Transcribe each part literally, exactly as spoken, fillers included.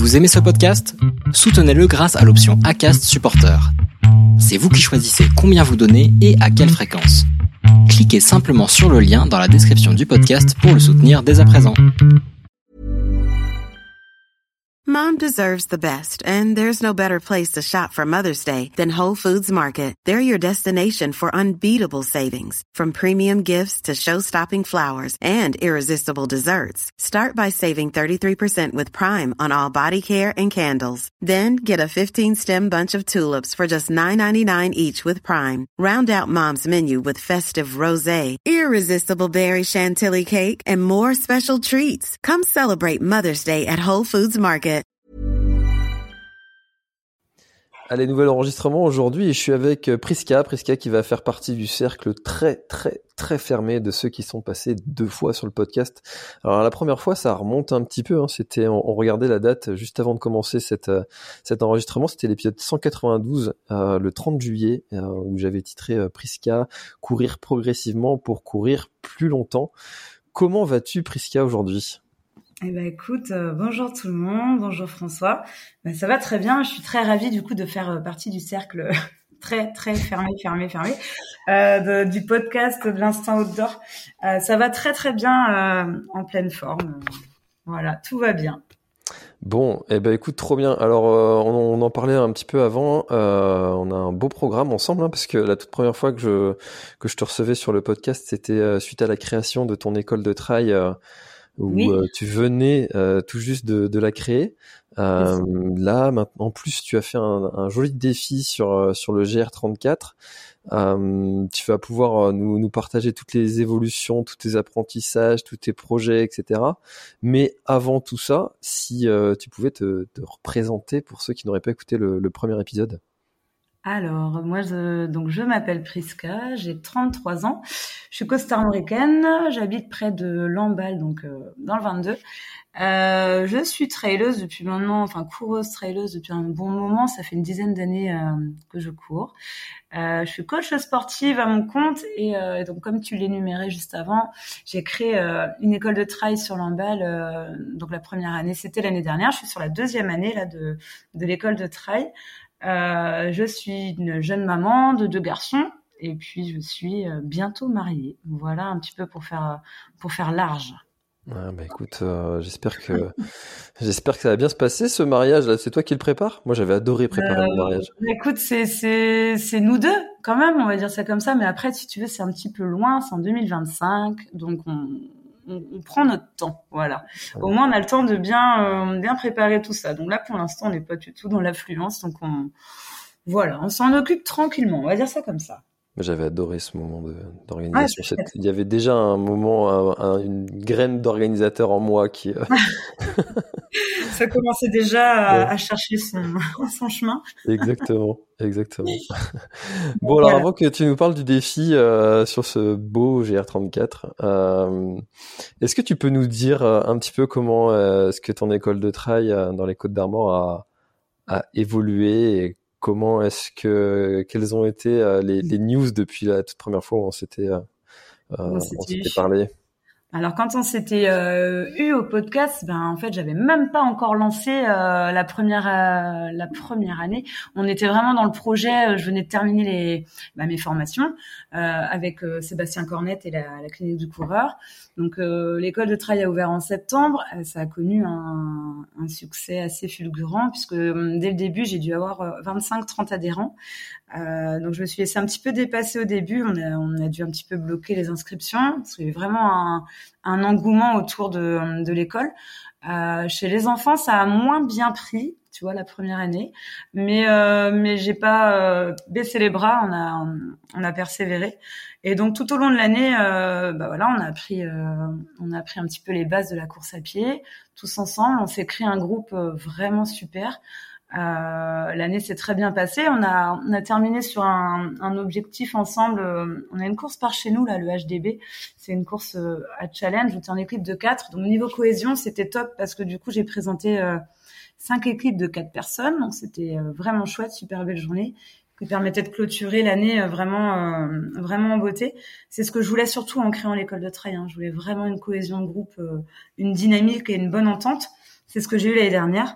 Vous aimez ce podcast ? Soutenez-le grâce à l'option Acast Supporter. C'est vous qui choisissez combien vous donnez et à quelle fréquence. Cliquez simplement sur le lien dans la description du podcast pour le soutenir dès à présent. Mom deserves the best, and there's no better place to shop for Mother's Day than Whole Foods Market. They're your destination for unbeatable savings, from premium gifts to show-stopping flowers and irresistible desserts. Start by saving thirty-three percent with Prime on all body care and candles. Then get a fifteen-stem bunch of tulips for just nine ninety-nine each with Prime. Round out Mom's menu with festive rosé, irresistible berry chantilly cake, and more special treats. Come celebrate Mother's Day at Whole Foods Market. Allez, nouvel enregistrement aujourd'hui et je suis avec Priska, Priska qui va faire partie du cercle très très très fermé de ceux qui sont passés deux fois sur le podcast. Alors la première fois, ça remonte un petit peu, hein, c'était, on, on regardait la date juste avant de commencer cette, euh, cet enregistrement, c'était l'épisode cent quatre-vingt-douze, euh, le trente juillet, euh, où j'avais titré euh, Priska, courir progressivement pour courir plus longtemps. Comment vas-tu Priska aujourd'hui ? Eh ben écoute, euh, bonjour tout le monde, bonjour François. Ben, ça va très bien, je suis très ravie du coup de faire euh, partie du cercle très très fermé, fermé, fermé euh, de, du podcast de l'Instinct Outdoor. Euh, ça va très très bien, euh, en pleine forme. Voilà, tout va bien. Bon, eh ben écoute, trop bien. Alors euh, on, on en parlait un petit peu avant. Euh, on a un beau programme ensemble, hein, parce que la toute première fois que je que je te recevais sur le podcast, c'était euh, suite à la création de ton école de trail. Euh, où Oui. euh, tu venais euh, tout juste de, de la créer. Euh, là, maintenant, en plus, tu as fait un, un joli défi sur sur le G R trente-quatre. Euh, tu vas pouvoir nous, nous partager toutes les évolutions, tous tes apprentissages, tous tes projets, et cetera. Mais avant tout ça, si euh, tu pouvais te, te représenter pour ceux qui n'auraient pas écouté le, le premier épisode. Alors, moi, je, donc, je m'appelle Priska, j'ai trente-trois ans, je suis costarmoricaine, j'habite près de Lamballe, donc euh, dans le vingt-deux. Euh, je suis traileuse depuis maintenant, enfin coureuse traileuse depuis un bon moment, ça fait une dizaine d'années euh, que je cours. Euh, je suis coach sportive à mon compte et, euh, et donc comme tu l'énumérais juste avant, j'ai créé euh, une école de trail sur Lamballe. Euh, donc la première année, c'était l'année dernière. Je suis sur la deuxième année là de de l'école de trail. Euh, je suis une jeune maman de deux garçons et puis je suis bientôt mariée. Voilà un petit peu pour faire pour faire large. Ah bah écoute, euh, j'espère que j'espère que ça va bien se passer ce mariage là. C'est toi qui le prépares ? Moi j'avais adoré préparer Euh, mon mariage. Écoute, c'est c'est c'est nous deux quand même, on va dire ça comme ça. Mais après, si tu veux, c'est un petit peu loin. C'est en deux mille vingt-cinq, donc on on, on prend notre temps. Voilà. Ouais. Au moins, on a le temps de bien euh, bien préparer tout ça. Donc là, pour l'instant, on n'est pas du tout dans l'affluence. Donc on voilà, on s'en occupe tranquillement. On va dire ça comme ça. J'avais adoré ce moment de, d'organisation. Ah, il y avait déjà un moment, un, un, une graine d'organisateur en moi qui... Euh... Ça commençait déjà à, ouais. à chercher son, son chemin. Exactement, exactement. Bon, alors voilà. Avant que tu nous parles du défi euh, sur ce beau G R trente-quatre, euh, est-ce que tu peux nous dire un petit peu comment euh, est-ce que ton école de trail euh, dans les Côtes-d'Armor a, a évolué et comment est-ce que quelles ont été euh, les, les news depuis la toute première fois où on s'était euh, on, on s'était parlé? Alors quand on s'était euh, eu au podcast, ben en fait j'avais même pas encore lancé euh, la première euh, la première année. On était vraiment dans le projet. Je venais de terminer les bah, mes formations euh, avec euh, Sébastien Cornette et la, la clinique du coureur. Donc euh, l'école de trail a ouvert en septembre. Ça a connu un, un succès assez fulgurant puisque euh, dès le début j'ai dû avoir vingt-cinq trente adhérents. Euh, donc je me suis laissée un petit peu dépasser au début. On a, on a dû un petit peu bloquer les inscriptions parce qu'il y avait vraiment un, un engouement autour de, de l'école. Euh, chez les enfants, ça a moins bien pris, tu vois, la première année. Mais euh, mais j'ai pas euh, baissé les bras. On a on a persévéré. Et donc tout au long de l'année, euh, bah voilà, on a appris euh, on a appris un petit peu les bases de la course à pied tous ensemble. On s'est créé un groupe vraiment super. Euh, l'année s'est très bien passée. On a, on a terminé sur un, un objectif ensemble. On a une course par chez nous, là, le H D B. C'est une course à challenge. J'étais en équipe de quatre. Donc, niveau cohésion, c'était top parce que du coup, j'ai présenté euh, cinq équipes de quatre personnes. Donc, c'était euh, vraiment chouette, super belle journée qui permettait de clôturer l'année euh, vraiment, euh, vraiment en beauté. C'est ce que je voulais surtout en créant l'école de trail. Hein. Je voulais vraiment une cohésion de groupe, euh, une dynamique et une bonne entente. C'est ce que j'ai eu l'année dernière.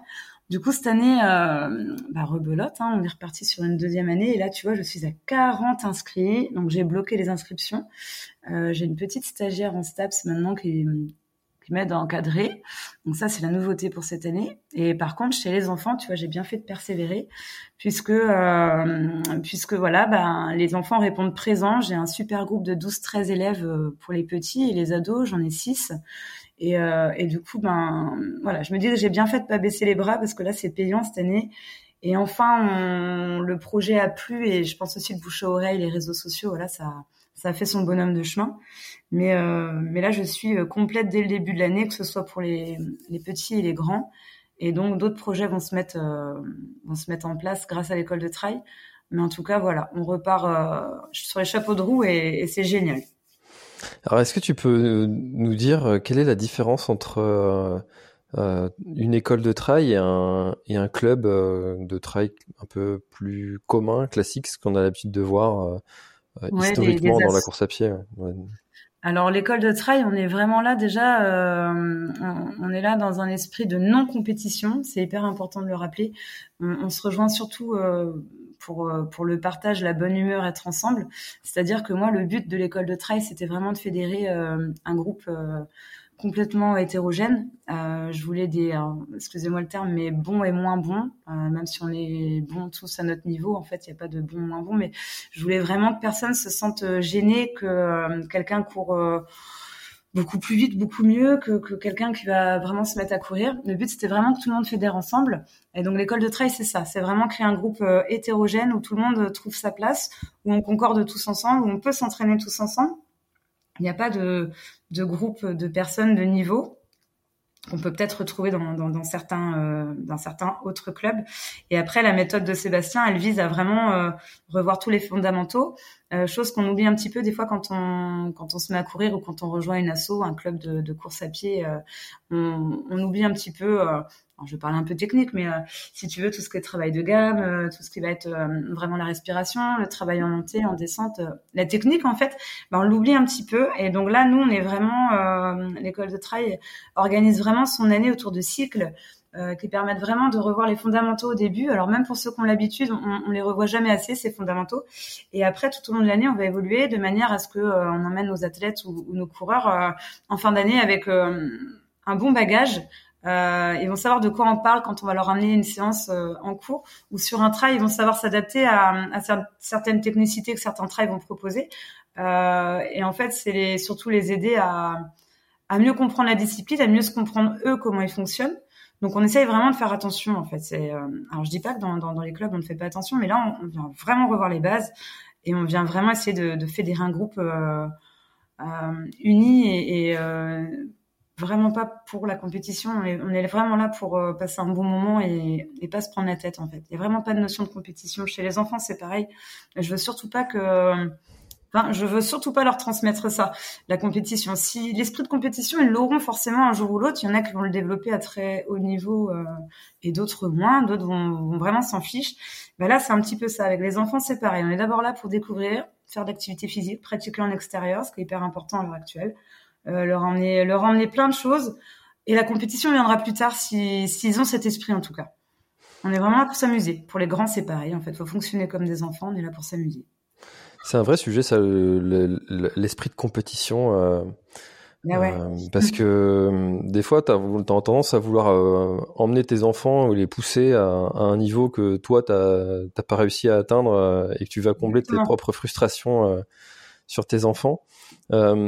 Du coup, cette année, euh, bah, rebelote, hein, on est reparti sur une deuxième année. Et là, tu vois, je suis à quarante inscrits. Donc, j'ai bloqué les inscriptions. Euh, j'ai une petite stagiaire en STAPS maintenant qui, qui m'aide à encadrer. Donc, ça, c'est la nouveauté pour cette année. Et par contre, chez les enfants, tu vois, j'ai bien fait de persévérer puisque, euh, puisque voilà, ben, les enfants répondent présents. J'ai un super groupe de douze treize élèves pour les petits et les ados. J'en ai six. Et, euh, et du coup, ben voilà, je me dis que j'ai bien fait de pas baisser les bras parce que là, c'est payant cette année. Et enfin, on, le projet a plu et je pense aussi que bouche à oreille, les réseaux sociaux, voilà, ça, ça a fait son bonhomme de chemin. Mais, euh, mais là, je suis complète dès le début de l'année, que ce soit pour les, les petits et les grands. Et donc, d'autres projets vont se mettre, euh, vont se mettre en place grâce à l'école de trail. Mais en tout cas, voilà, on repart euh, sur les chapeaux de roue et, et c'est génial. Alors, est-ce que tu peux nous dire quelle est la différence entre euh, euh, une école de trail et un, et un club euh, de trail un peu plus commun, classique, ce qu'on a l'habitude de voir euh, ouais, historiquement des, des dans la course à pied? Ouais. Alors, l'école de trail, on est vraiment là déjà, euh, on, on est là dans un esprit de non-compétition. C'est hyper important de le rappeler. On, on se rejoint surtout euh, pour pour le partage, la bonne humeur, être ensemble. C'est-à-dire que moi, le but de l'école de trail, c'était vraiment de fédérer euh, un groupe euh, complètement hétérogène. Euh, je voulais des, alors, excusez-moi le terme, mais bons et moins bons, euh, même si on est bons tous à notre niveau, en fait, il n'y a pas de bons ou moins bons, mais je voulais vraiment que personne se sente gêné, que euh, quelqu'un court euh, beaucoup plus vite, beaucoup mieux, que, que quelqu'un qui va vraiment se mettre à courir. Le but, c'était vraiment que tout le monde fédère ensemble. Et donc, l'école de trail, c'est ça. C'est vraiment créer un groupe euh, hétérogène où tout le monde trouve sa place, où on concorde tous ensemble, où on peut s'entraîner tous ensemble. Il n'y a pas de, de groupe de personnes de niveau qu'on peut peut-être retrouver dans, dans, dans, certains, euh, dans certains autres clubs. Et après, la méthode de Sébastien, elle vise à vraiment euh, revoir tous les fondamentaux, euh, chose qu'on oublie un petit peu des fois quand on, quand on se met à courir ou quand on rejoint une asso, un club de, de course à pied. Euh, on, on oublie un petit peu... Euh, Alors, je vais parler un peu technique, mais euh, si tu veux, tout ce qui est travail de gamme, euh, tout ce qui va être euh, vraiment la respiration, le travail en montée, en descente, euh, la technique, en fait, ben, on l'oublie un petit peu. Et donc là, nous, on est vraiment, euh, l'école de trail organise vraiment son année autour de cycles euh, qui permettent vraiment de revoir les fondamentaux au début. Alors même pour ceux qui ont l'habitude, on, on les revoit jamais assez, ces fondamentaux. Et après, tout au long de l'année, on va évoluer de manière à ce que euh, on emmène nos athlètes ou, ou nos coureurs euh, en fin d'année avec euh, un bon bagage. Euh, ils vont savoir de quoi on parle quand on va leur amener une séance euh, en cours, ou sur un trail, ils vont savoir s'adapter à, à certaines technicités que certains trails vont proposer. Euh, et en fait, c'est les, surtout les aider à, à mieux comprendre la discipline, à mieux se comprendre eux comment ils fonctionnent. Donc, on essaye vraiment de faire attention. En fait, c'est, euh, alors je dis pas que dans, dans, dans les clubs on ne fait pas attention, mais là, on, on vient vraiment revoir les bases et on vient vraiment essayer de, de fédérer un groupe euh, euh, uni et, et euh, vraiment pas pour la compétition, on est, on est vraiment là pour euh, passer un bon moment et, et pas se prendre la tête en fait. Il y a vraiment pas de notion de compétition. Chez les enfants, c'est pareil. Je veux surtout pas que, enfin, je veux surtout pas leur transmettre ça, la compétition. Si l'esprit de compétition, ils l'auront forcément un jour ou l'autre. Il y en a qui vont le développer à très haut niveau euh, et d'autres moins. D'autres vont, vont vraiment s'en ficher. Ben là, c'est un petit peu ça. Avec les enfants, c'est pareil. On est d'abord là pour découvrir, faire de l'activité physique, pratiquer en extérieur, ce qui est hyper important à l'heure actuelle. Euh, leur emmener leur emmener plein de choses et la compétition viendra plus tard si s'ils ont cet esprit en tout cas. On est vraiment là pour s'amuser. Pour les grands c'est pareil en fait, faut fonctionner comme des enfants, on est là pour s'amuser. C'est un vrai sujet ça, le, le, l'esprit de compétition euh, ah ouais. euh, parce que euh, des fois t'as, t'as tendance à vouloir euh, emmener tes enfants ou les pousser à, à un niveau que toi t'as, t'as pas réussi à atteindre euh, et que tu vas combler Exactement. Tes propres frustrations euh, sur tes enfants. Euh,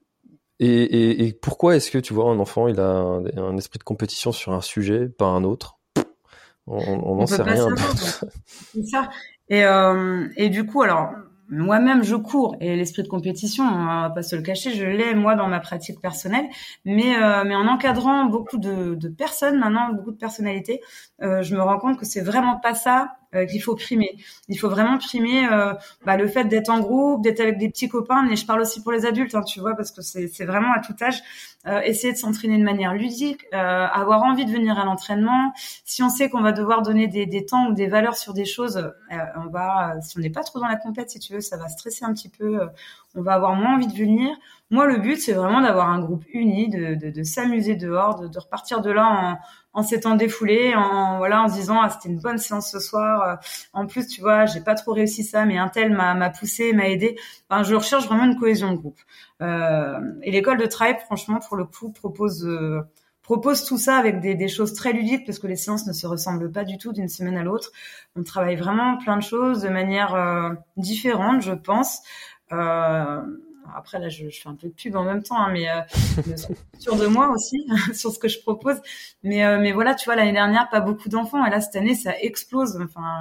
Et, et, et pourquoi est-ce que tu vois un enfant il a un, un esprit de compétition sur un sujet, pas un autre? On n'en sait rien. C'est ça. Et, euh, et du coup, alors moi-même je cours et l'esprit de compétition, on va pas se le cacher, je l'ai moi dans ma pratique personnelle, mais euh, mais en encadrant beaucoup de, de personnes maintenant, beaucoup de personnalités, euh, je me rends compte que c'est vraiment pas ça euh, qu'il faut primer. Il faut vraiment primer euh, bah, le fait d'être en groupe, d'être avec des petits copains, mais je parle aussi pour les adultes, hein, tu vois, parce que c'est c'est vraiment à tout âge. Euh, essayer de s'entraîner de manière ludique, euh, avoir envie de venir à l'entraînement. Si on sait qu'on va devoir donner des, des temps ou des valeurs sur des choses, euh, on va, si on n'est pas trop dans la compète, si tu veux, ça va stresser un petit peu. Euh, on va avoir moins envie de venir. Moi, le but, c'est vraiment d'avoir un groupe uni, de, de, de s'amuser dehors, de, de repartir de là en, en s'étant défoulé, en voilà, en se disant ah c'était une bonne séance ce soir. En plus, tu vois, j'ai pas trop réussi ça, mais un tel m'a, m'a poussé, m'a aidé. Enfin, je recherche vraiment une cohésion de groupe. Euh, et l'école de Tribe, franchement, pour le coup, propose euh, propose tout ça avec des, des choses très ludiques parce que les séances ne se ressemblent pas du tout d'une semaine à l'autre. On travaille vraiment plein de choses de manière euh, différente, je pense. Euh, Après là, je, je fais un peu de pub en même temps, hein, mais euh, je suis sûre de moi aussi sur ce que je propose. Mais euh, mais voilà, tu vois, l'année dernière, pas beaucoup d'enfants, et là cette année, ça explose. Enfin,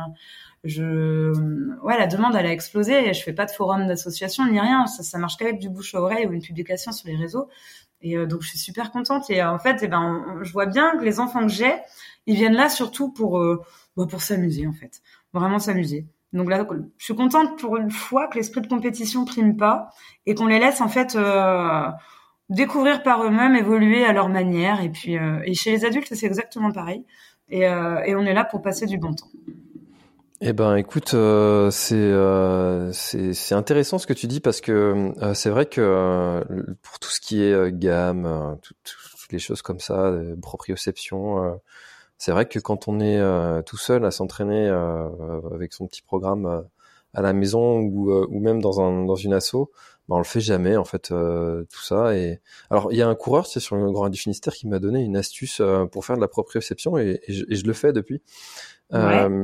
je, ouais, la demande elle a explosé. Et je fais pas de forum d'association ni rien. Ça, ça marche qu'avec du bouche à oreille ou une publication sur les réseaux. Et euh, donc je suis super contente. Et euh, en fait, eh ben, on, je vois bien que les enfants que j'ai, ils viennent là surtout pour euh, bah, pour s'amuser en fait, vraiment s'amuser. Donc là, je suis contente pour une fois que l'esprit de compétition prime pas et qu'on les laisse en fait euh, découvrir par eux-mêmes, évoluer à leur manière. Et puis, euh, et chez les adultes, c'est exactement pareil. Et, euh, et on est là pour passer du bon temps. Eh ben, écoute, euh, c'est, euh, c'est c'est intéressant ce que tu dis parce que euh, c'est vrai que euh, pour tout ce qui est euh, gamme, euh, tout, tout, toutes les choses comme ça, euh, proprioception. Euh, C'est vrai que quand on est euh, tout seul à s'entraîner euh, avec son petit programme euh, à la maison ou, euh, ou même dans un dans une asso, bah on le fait jamais en fait euh, tout ça. Et alors il y a un coureur, c'est sur le Grand Raid du Finistère qui m'a donné une astuce euh, pour faire de la proprioception et, et, je, et je le fais depuis. Ouais. Euh,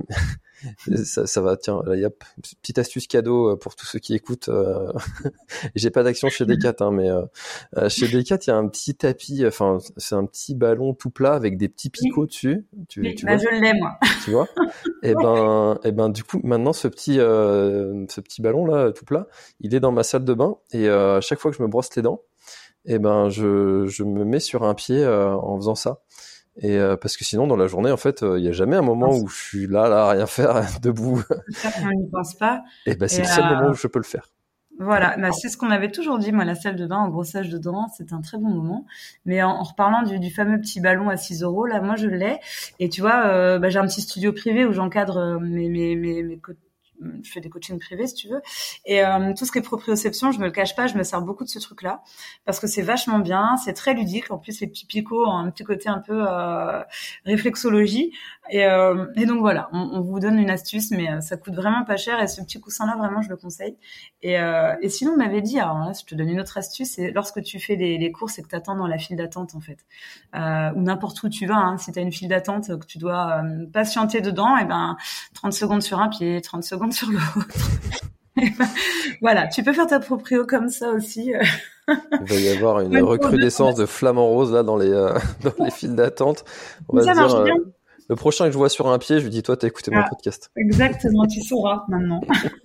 ça, ça va, tiens, là, y a petite astuce cadeau pour tous ceux qui écoutent. Euh, j'ai pas d'action chez Decat, hein, mais euh, chez Decat, il y a un petit tapis, enfin, c'est un petit ballon tout plat avec des petits picots oui. dessus. Tu, oui, tu bah vois je l'ai moi. Tu vois Et ben, et ben, du coup, maintenant, ce petit, euh, ce petit ballon là, tout plat, il est dans ma salle de bain et euh, à chaque fois que je me brosse les dents, et ben, je, je me mets sur un pied euh, en faisant ça. Et euh, parce que sinon dans la journée en fait il euh, y a jamais un moment où je suis là là à rien faire debout. Ça on n'y pense pas. Et ben c'est et le seul euh... moment où je peux le faire. Voilà, bah, c'est ce qu'on avait toujours dit, moi, la salle de bain, au brossage de dents, c'est un très bon moment. Mais en, en reparlant du, du fameux petit ballon à six euros, là, moi, je l'ai. Et tu vois, euh, bah, j'ai un petit studio privé où j'encadre mes, mes, mes, mes co- je fais des coachings privés, si tu veux. Et euh, tout ce qui est proprioception, je me le cache pas, je me sers beaucoup de ce truc-là parce que c'est vachement bien, c'est très ludique. En plus, les petits picots ont un petit côté un peu euh, réflexologie. Et, euh, et donc voilà, on, on vous donne une astuce, mais euh, ça coûte vraiment pas cher. Et ce petit coussin-là, vraiment, je le conseille. Et, euh, et sinon, on m'avait dit, alors là, je te donne une autre astuce, c'est lorsque tu fais les, les courses et que tu attends dans la file d'attente, en fait, euh, ou n'importe où tu vas, hein, si tu as une file d'attente que tu dois euh, patienter dedans, et ben trente secondes sur un pied, trente secondes sur l'autre. ben, voilà, tu peux faire ta proprio comme ça aussi. Il va y avoir une recrudescence de flamants roses là dans les euh, dans les files d'attente. On va ça se dire. Marche bien. Euh, Le prochain que je vois sur un pied, je lui dis, toi, t'as écouté ah, mon podcast. Exactement, tu sauras maintenant.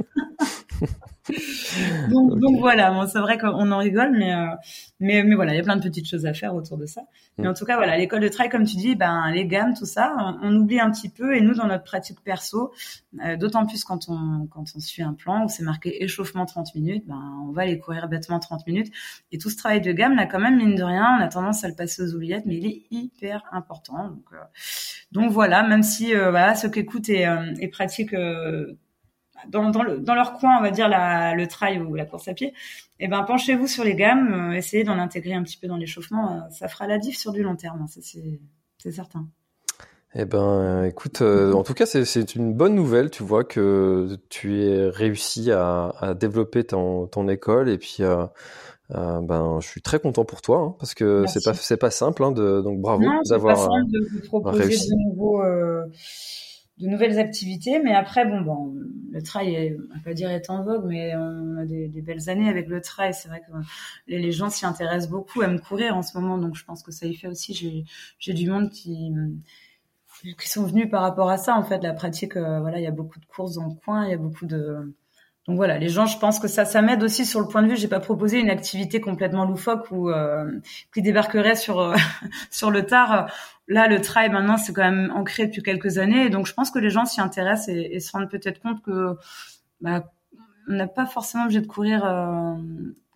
donc, okay. donc voilà, bon, c'est vrai qu'on en rigole, mais, euh, mais, mais voilà, il y a plein de petites choses à faire autour de ça. Mm. Mais en tout cas, voilà, l'école de trail, comme tu dis, ben, les gammes, tout ça, on, on oublie un petit peu. Et nous, dans notre pratique perso, euh, d'autant plus quand on, quand on suit un plan où c'est marqué échauffement trente minutes, ben, on va aller courir bêtement trente minutes. Et tout ce travail de gamme, là, quand même, mine de rien, on a tendance à le passer aux oubliettes, mais il est hyper important. Donc, euh, donc voilà, même si, euh, voilà, ceux qui écoutent et, euh, et pratiquent, euh, Dans, dans, le, dans leur coin, on va dire la, le trail ou la course à pied, eh ben penchez-vous sur les gammes, euh, essayez d'en intégrer un petit peu dans l'échauffement, euh, ça fera la diff sur du long terme, hein, ça c'est, c'est certain. Eh ben, euh, écoute, euh, en tout cas, c'est, c'est une bonne nouvelle, tu vois, que tu aies réussi à, à développer ton, ton école, et puis euh, euh, ben, je suis très content pour toi, hein, parce que Merci. c'est pas c'est pas simple, hein, de, donc bravo non, d'avoir c'est pas simple de, de proposer réussi. de nouveaux. Euh... de nouvelles activités, mais après, bon, bon, le trail, est, on va pas dire est en vogue, mais on a des, des belles années avec le trail. C'est vrai que les, les gens s'y intéressent beaucoup, aiment courir en ce moment, donc je pense que ça y fait aussi. J'ai, j'ai du monde qui, qui sont venus par rapport à ça, en fait, la pratique. Euh, voilà, il y a beaucoup de courses dans le coin, il y a beaucoup de. Donc voilà, les gens, je pense que ça, ça m'aide aussi sur le point de vue. J'ai pas proposé une activité complètement loufoque ou euh, qui débarquerait sur euh, sur le tard. Là, le trail maintenant, c'est quand même ancré depuis quelques années, et donc je pense que les gens s'y intéressent et, et se rendent peut-être compte que bah, on n'a pas forcément obligé de courir euh,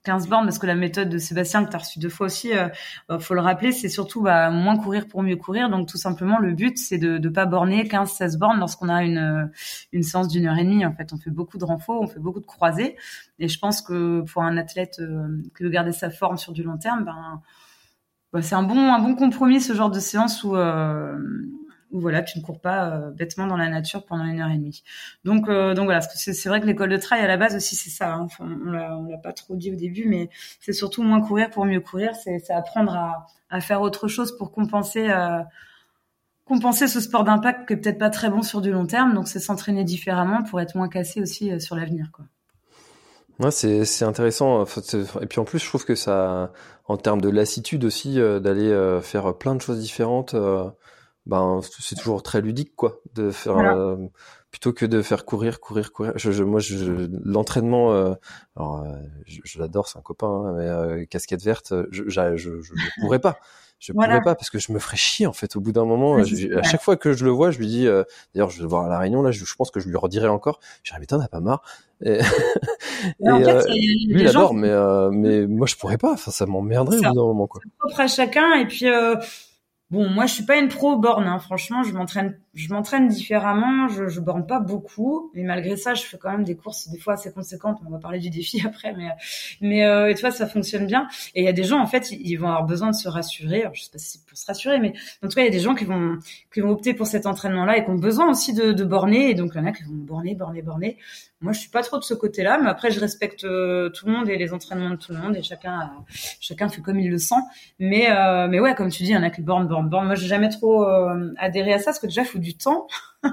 quinze bornes, parce que la méthode de Sébastien que tu as reçue deux fois aussi, euh, bah, faut le rappeler, c'est surtout bah, moins courir pour mieux courir. Donc tout simplement, le but, c'est de ne pas borner quinze seize bornes lorsqu'on a une une séance d'une heure et demie. En fait, on fait beaucoup de renfort, on fait beaucoup de croisés. Et je pense que pour un athlète euh, qui veut garder sa forme sur du long terme, ben, bah, c'est un bon un bon compromis, ce genre de séance où euh, où voilà, tu ne cours pas euh, bêtement dans la nature pendant une heure et demie. Donc, euh, donc voilà, parce que c'est, c'est vrai que l'école de trail à la base aussi c'est ça. Hein. Enfin, on l'a, on l'a pas trop dit au début, mais c'est surtout moins courir pour mieux courir. C'est, c'est apprendre à, à faire autre chose pour compenser, euh, compenser ce sport d'impact qui est peut-être pas très bon sur du long terme. Donc, c'est s'entraîner différemment pour être moins cassé aussi euh, sur l'avenir, quoi. Ouais, c'est c'est intéressant. Et puis en plus, je trouve que ça, en termes de lassitude aussi, euh, d'aller euh, faire plein de choses différentes. Euh, ben c'est toujours très ludique quoi de faire voilà. euh, plutôt que de faire courir courir courir je, je moi je l'entraînement euh, alors euh, je, je l'adore, c'est un copain hein, mais euh, casquette verte je je je, je ne pourrais pas je voilà. pourrais pas parce que je me ferais chier en fait au bout d'un moment. Oui, je, à chaque fois que je le vois je lui dis euh, d'ailleurs je vais le voir à la réunion là je, je pense que je lui redirai encore je dirais mais t'en as pas marre et, et en fait, euh, lui il adore gens... mais euh, mais moi je pourrais pas enfin ça m'emmerderait au bout d'un moment quoi. C'est propre à chacun et puis euh... Bon, moi, je suis pas une pro borne, hein. Franchement, je m'entraîne, je m'entraîne différemment. Je, je borne pas beaucoup, mais malgré ça, je fais quand même des courses des fois assez conséquentes. On va parler du défi après, mais mais euh, et tu vois, ça fonctionne bien. Et il y a des gens, en fait, ils vont avoir besoin de se rassurer. Alors, je sais pas si c'est pour se rassurer, mais en tout cas, il y a des gens qui vont qui vont opter pour cet entraînement-là et qui ont besoin aussi de, de borner. Et donc, il y en a qui vont borner, borner, borner. Moi, je suis pas trop de ce côté-là, mais après, je respecte euh, tout le monde et les entraînements de tout le monde et chacun a, chacun fait comme il le sent. Mais euh, mais ouais, comme tu dis, il y en a qui bornent, bornent, bornent. Moi, j'ai jamais trop euh, adhéré à ça parce que déjà, il faut du temps.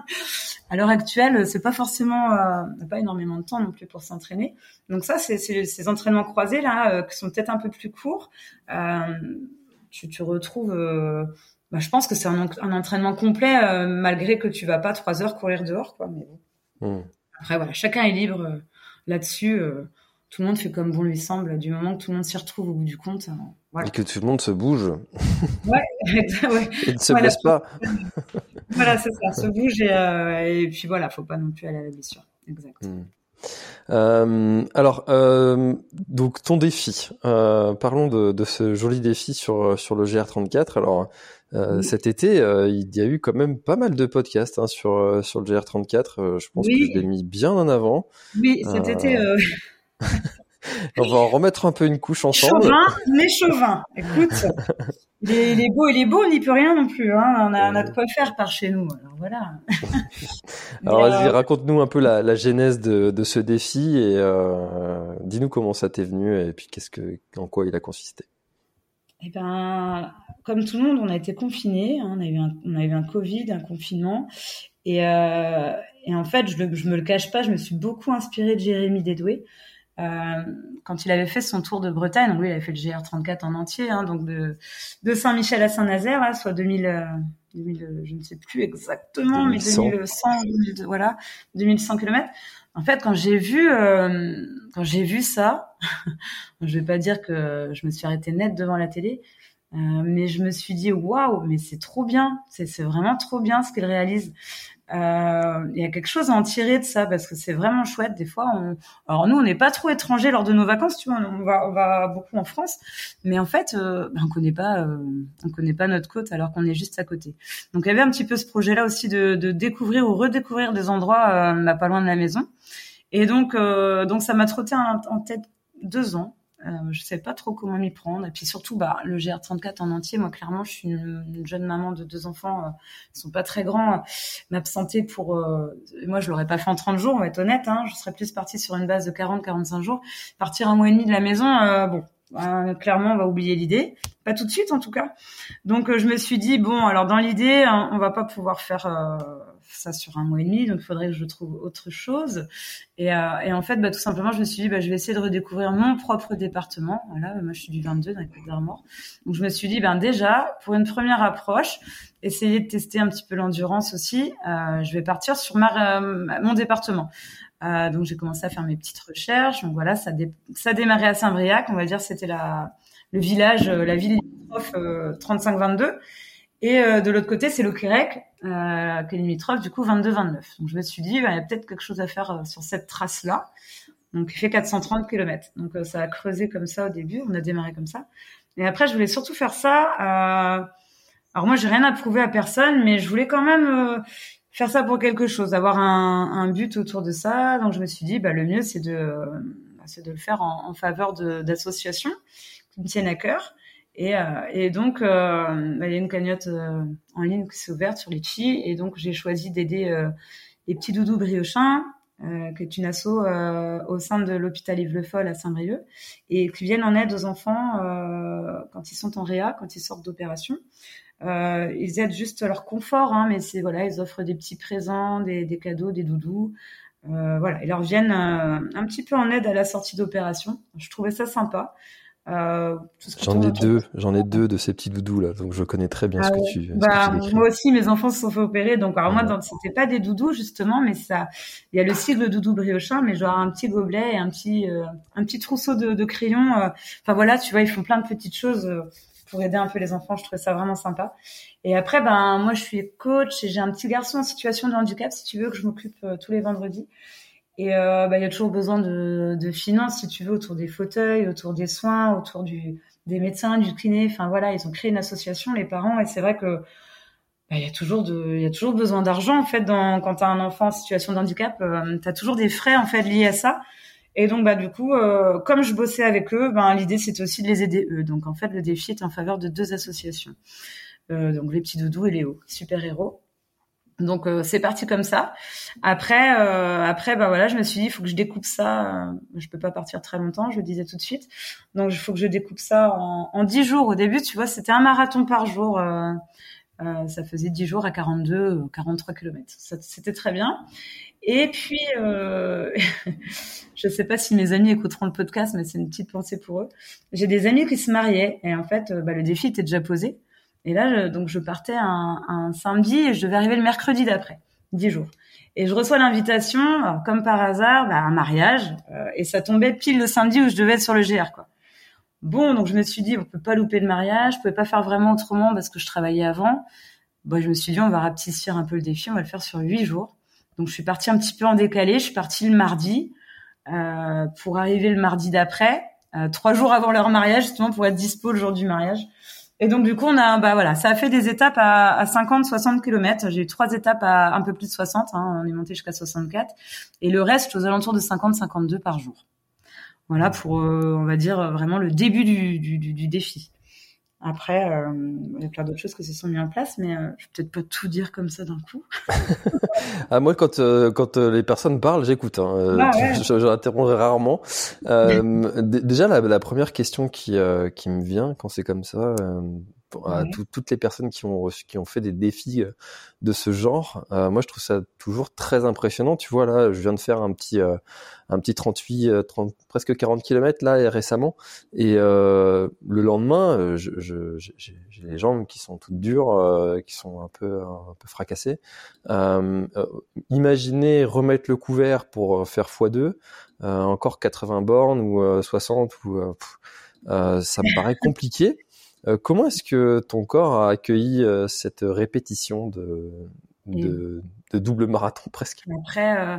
À l'heure actuelle, c'est pas forcément, euh, on n'a pas énormément de temps non plus pour s'entraîner. Donc ça, c'est, c'est ces entraînements croisés là, euh, qui sont peut-être un peu plus courts. Euh, tu, tu retrouves, euh, bah, je pense que c'est un, un entraînement complet euh, malgré que tu vas pas trois heures courir dehors, quoi. Mais bon. Mmh. Après voilà, chacun est libre euh, là-dessus. Euh, tout le monde fait comme bon lui semble. Du moment que tout le monde s'y retrouve au bout du compte. Euh, voilà. Et que tout le monde se bouge. Ouais. ouais. Et ne se voilà, blesse pas. Voilà, c'est ça, se bouge et, euh, et puis voilà, faut pas non plus aller à la blessure. Exact. Mmh. Euh, alors, euh, donc ton défi. Euh, parlons de, de ce joli défi sur sur le G R trente-quatre. Alors, euh, oui. Cet été, euh, il y a eu quand même pas mal de podcasts hein, sur sur le G R trente-quatre. Euh, je pense oui. que je l'ai mis bien en avant. Oui, cet euh... été. Euh... On va en remettre un peu une couche ensemble. Chauvin, mais Chauvin. Écoute, il est, il est beau, il est beau, on n'y peut rien non plus. Hein. On a, on a de quoi faire par chez nous. Alors voilà. Alors vas-y, euh... raconte-nous un peu la, la genèse de, de ce défi et euh, dis-nous comment ça t'est venu et puis qu'est-ce que, en quoi il a consisté. Eh ben, comme tout le monde, on a été confinés. Hein. On a eu un, on a eu un Covid, un confinement, et, euh, et en fait, je, le, je me le cache pas, je me suis beaucoup inspirée de Jérémy Dédoué. Euh, quand il avait fait son tour de Bretagne, donc lui il avait fait le G R trente-quatre en entier, hein, donc de, de Saint-Michel à Saint-Nazaire, hein, soit deux mille, euh, deux mille, je ne sais plus exactement, deux mille cent. Mais deux mille cent, deux mille, voilà, deux mille cent kilomètres. En fait, quand j'ai vu, euh, quand j'ai vu ça, je vais pas dire que je me suis arrêtée net devant la télé, euh, mais je me suis dit waouh, mais c'est trop bien, c'est, c'est vraiment trop bien ce qu'il réalise. Euh, il y a quelque chose à en tirer de ça parce que c'est vraiment chouette. Des fois, on... alors nous, on n'est pas trop étrangers lors de nos vacances, tu vois. On va, on va beaucoup en France, mais en fait, euh, on connaît pas, euh, on connaît pas notre côte alors qu'on est juste à côté. Donc, il y avait un petit peu ce projet-là aussi de, de découvrir ou redécouvrir des endroits euh, pas loin de la maison. Et donc, euh, donc ça m'a trotté en, en tête deux ans. Euh, je sais pas trop comment m'y prendre. Et puis surtout, bah, le G R trente-quatre en entier. Moi, clairement, je suis une, une jeune maman de deux enfants. Euh, ils sont pas très grands. Euh, m'absenter pour, euh, moi, je l'aurais pas fait en trente jours, on va être honnête, hein. Je serais plus partie sur une base de quarante, quarante-cinq jours. Partir un mois et demi de la maison, euh, bon, euh, clairement, on va oublier l'idée. Pas tout de suite, en tout cas. Donc, euh, je me suis dit, bon, alors dans l'idée, on, on va pas pouvoir faire, euh, ça sur un mois et demi, donc il faudrait que je trouve autre chose. Et, euh, et en fait, bah, tout simplement, je me suis dit, bah, je vais essayer de redécouvrir mon propre département. Voilà, moi, je suis du vingt-deux dans les Côtes d'Armor. Donc, je me suis dit, ben déjà, pour une première approche, essayer de tester un petit peu l'endurance aussi. Euh, je vais partir sur ma, euh, mon département. Euh, donc, j'ai commencé à faire mes petites recherches. Donc voilà, ça, dé, ça démarrait à Saint-Briac. On va dire, c'était la, le village, euh, la ville limitrophe euh, trente-cinq vingt-deux. Et euh, de l'autre côté, c'est l'Auquerec, euh, qui est limitrophe, du coup, vingt-deux vingt-neuf. Donc, je me suis dit, bah, il y a peut-être quelque chose à faire euh, sur cette trace-là. Donc, il fait quatre cent trente kilomètres. Donc, euh, ça a creusé comme ça au début. On a démarré comme ça. Et après, je voulais surtout faire ça. Euh... Alors, moi, j'ai rien à prouver à personne, mais je voulais quand même euh, faire ça pour quelque chose, avoir un, un but autour de ça. Donc, je me suis dit, bah, le mieux, c'est de, euh, c'est de le faire en, en faveur de, d'associations qui me tiennent à cœur. Et, euh, et donc, euh, bah, il y a une cagnotte euh, en ligne qui s'est ouverte sur Litchi. Et donc, j'ai choisi d'aider euh, les petits doudous briochins, Euh, qui est une asso euh, au sein de l'hôpital Yves-Le-Foll à Saint-Brieuc et qui viennent en aide aux enfants euh, quand ils sont en réa, quand ils sortent d'opération. Euh, ils aident juste leur confort, hein, mais c'est voilà, ils offrent des petits présents, des, des cadeaux, des doudous, euh, voilà, ils leur viennent euh, un petit peu en aide à la sortie d'opération. Je trouvais ça sympa. Euh, tout ce que j'en ai deux, j'en ai deux de ces petits doudous là, donc je connais très bien ah ce que ouais. tu. Ce bah, que tu décris. Moi aussi, mes enfants se sont fait opérer, donc alors ouais. moi, dans, c'était pas des doudous justement, mais ça, il y a le sigle doudou briochin, mais genre un petit gobelet et un petit, euh, un petit trousseau de, de crayons. Euh, enfin voilà, tu vois, ils font plein de petites choses euh, pour aider un peu les enfants. Je trouvais ça vraiment sympa. Et après, ben moi, je suis coach et j'ai un petit garçon en situation de handicap, si tu veux, que je m'occupe euh, tous les vendredis. Et euh, bah, il y a toujours besoin de, de finances, si tu veux, autour des fauteuils, autour des soins, autour du, des médecins, du kiné. Enfin voilà, ils ont créé une association, les parents, et c'est vrai que bah, il y a toujours de, il y a toujours besoin d'argent en fait. Dans, quand t'as un enfant en situation de handicap, euh, t'as toujours des frais en fait liés à ça. Et donc bah du coup, euh, comme je bossais avec eux, ben l'idée c'était aussi de les aider eux. Donc en fait, le défi est en faveur de deux associations, euh, donc les petits doudous et Léo, super héros. Donc euh, c'est parti comme ça. Après, euh, après bah voilà, je me suis dit, il faut que je découpe ça. Euh, je peux pas partir très longtemps, je le disais tout de suite. Donc il faut que je découpe ça en, en dix jours. Au début, tu vois, c'était un marathon par jour. Euh, euh, ça faisait dix jours à quarante-deux, quarante-trois kilomètres. Ça, c'était très bien. Et puis, euh, je sais pas si mes amis écouteront le podcast, mais c'est une petite pensée pour eux. J'ai des amis qui se mariaient et en fait, bah, le défi était déjà posé. Et là, je, donc, je partais un, un samedi et je devais arriver le mercredi d'après, dix jours. Et je reçois l'invitation, alors, comme par hasard, bah, un mariage, euh, et ça tombait pile le samedi où je devais être sur le G R, quoi. Bon, donc je me suis dit, on peut pas louper le mariage, je pouvais pas faire vraiment autrement parce que je travaillais avant. Bon, je me suis dit, on va rapetissir un peu le défi, on va le faire sur huit jours. Donc, je suis partie un petit peu en décalé, je suis partie le mardi, euh, pour arriver le mardi d'après, euh, trois jours avant leur mariage, justement, pour être dispo le jour du mariage. Et donc, du coup, on a, bah voilà, ça a fait des étapes à, à cinquante, soixante kilomètres. J'ai eu trois étapes à un peu plus de soixante, hein. On est monté jusqu'à soixante-quatre. Et le reste, aux alentours de cinquante, cinquante-deux par jour. Voilà pour, euh, on va dire, vraiment le début du, du, du, du défi. Après, euh, il y a plein d'autres choses qui se sont mises en place, mais euh, je vais peut-être pas tout dire comme ça d'un coup. Ah, moi, quand euh, quand euh, les personnes parlent, j'écoute. Hein. Ah, ouais. je, je l'interromps rarement. Euh, d- déjà, la, la première question qui euh, qui me vient quand c'est comme ça, euh, à ouais. tout, toutes les personnes qui ont qui ont fait des défis de ce genre, euh, moi, je trouve ça toujours très impressionnant. Tu vois, là, je viens de faire un petit euh, un petit trente-huit, trente, presque quarante kilomètres là récemment, et euh, le lendemain, je, je, j'ai, j'ai les jambes qui sont toutes dures, euh, qui sont un peu un peu fracassées. Euh, euh, imaginez remettre le couvert pour faire fois deux, euh, encore quatre-vingts bornes ou euh, soixante, ou euh, pff, euh, ça me paraît compliqué. Euh, comment est-ce que ton corps a accueilli euh, cette répétition de, de, de double marathon presque? Après, euh,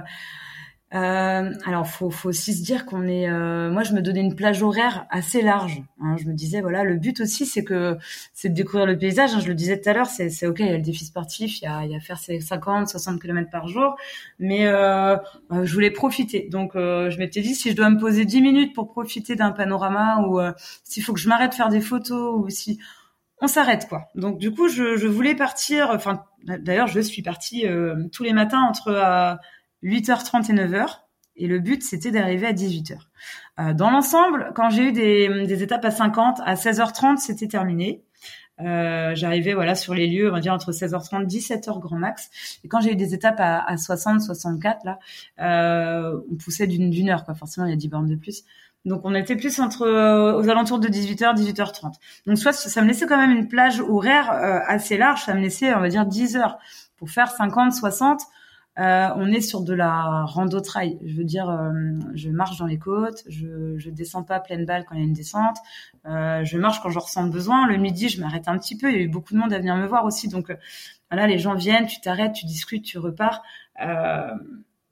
euh, alors faut, faut aussi se dire qu'on est. Euh, moi, je me donnais une plage horaire assez large. Hein, je me disais voilà, le but aussi, c'est que c'est de découvrir le paysage. Hein, je le disais tout à l'heure, c'est, c'est ok. Il y a le défi sportif, il y a, il y a faire ses cinquante, soixante kilomètres par jour, mais euh, euh, je voulais profiter. Donc, euh, je m'étais dit si je dois me poser dix minutes pour profiter d'un panorama, ou euh, s'il faut que je m'arrête faire des photos, ou si on s'arrête quoi. Donc du coup, je, je voulais partir. Enfin, d'ailleurs, je suis partie euh, tous les matins entre euh, huit heures trente et neuf heures. Et le but, c'était d'arriver à dix-huit heures. Euh, dans l'ensemble, quand j'ai eu des, des étapes à cinquante, à seize heures trente, c'était terminé. Euh, j'arrivais voilà sur les lieux, on va dire entre seize heures trente, dix-sept heures grand max. Et quand j'ai eu des étapes à, à soixante, soixante-quatre, là, euh, on poussait d'une, d'une heure, quoi. Forcément, il y a dix bornes de plus. Donc, on était plus entre euh, aux alentours de dix-huit heures, dix-huit heures trente. Donc, soit ça me laissait quand même une plage horaire euh, assez large. Ça me laissait, on va dire, dix heures pour faire cinquante, soixante. Euh, on est sur de la rando trail. Je veux dire, euh, je marche dans les côtes, je, je descends pas à pleine balle quand il y a une descente. Euh, je marche quand je ressens le besoin. Le midi, je m'arrête un petit peu. Il y a eu beaucoup de monde à venir me voir aussi. Donc, euh, voilà, les gens viennent, tu t'arrêtes, tu discutes, tu repars. Euh,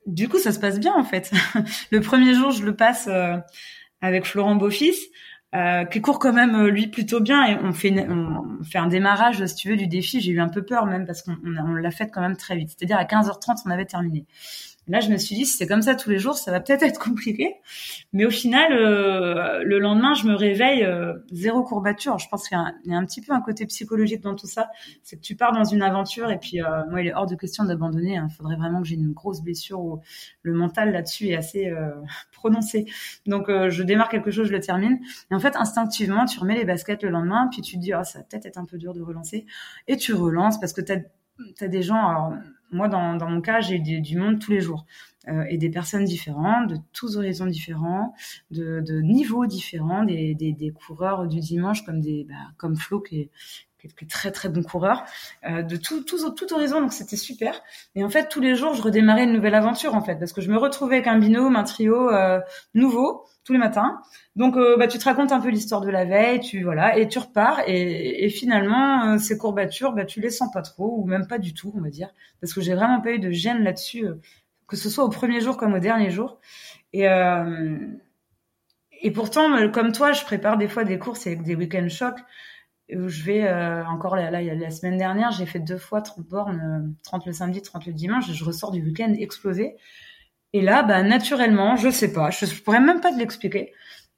du coup, ça se passe bien en fait. Le premier jour, je le passe euh, avec Florent Beaufils, euh, qui court quand même lui plutôt bien, et on fait une, on fait un démarrage, si tu veux, du défi. J'ai eu un peu peur même parce qu'on on, on l'a fait quand même très vite. C'est-à-dire à quinze heures trente, on avait terminé. Là, je me suis dit, si c'est comme ça tous les jours, ça va peut-être être compliqué. Mais au final, euh, le lendemain, je me réveille, euh, zéro courbature. Je pense qu'il y a, un, il y a un petit peu un côté psychologique dans tout ça. C'est que tu pars dans une aventure et puis, euh, moi, il est hors de question d'abandonner. Il hein. faudrait vraiment que j'ai une grosse blessure où le mental là-dessus est assez euh, prononcé. Donc, euh, je démarre quelque chose, je le termine. Et en fait, instinctivement, tu remets les baskets le lendemain, puis tu te dis, oh, ça va peut-être être un peu dur de relancer. Et tu relances parce que t'as, t'as des gens... Alors, moi, dans, dans mon cas, j'ai du, du monde tous les jours euh, et des personnes différentes, de tous horizons différents, de, de niveaux différents, des, des, des coureurs du dimanche comme des, bah, comme Flo qui est, qui est très très bon coureur, euh, de tout, tout, tout horizon. Donc c'était super. Et en fait, tous les jours, je redémarrais une nouvelle aventure en fait, parce que je me retrouvais avec un binôme, un trio euh, nouveau tous les matins. Donc, euh, bah, tu te racontes un peu l'histoire de la veille, tu voilà, et tu repars. Et, et finalement, euh, ces courbatures, bah, tu les sens pas trop, ou même pas du tout, on va dire, parce que j'ai vraiment pas eu de gêne là-dessus, euh, que ce soit au premier jour comme au dernier jour. Et euh, et pourtant, comme toi, je prépare des fois des courses avec des week-end chocs où je vais euh, encore là, là, la semaine dernière, j'ai fait deux fois trente bornes, euh, trente le samedi, trente le dimanche. Et je ressors du week-end explosé. Et là, bah naturellement, je sais pas, je, je pourrais même pas te l'expliquer.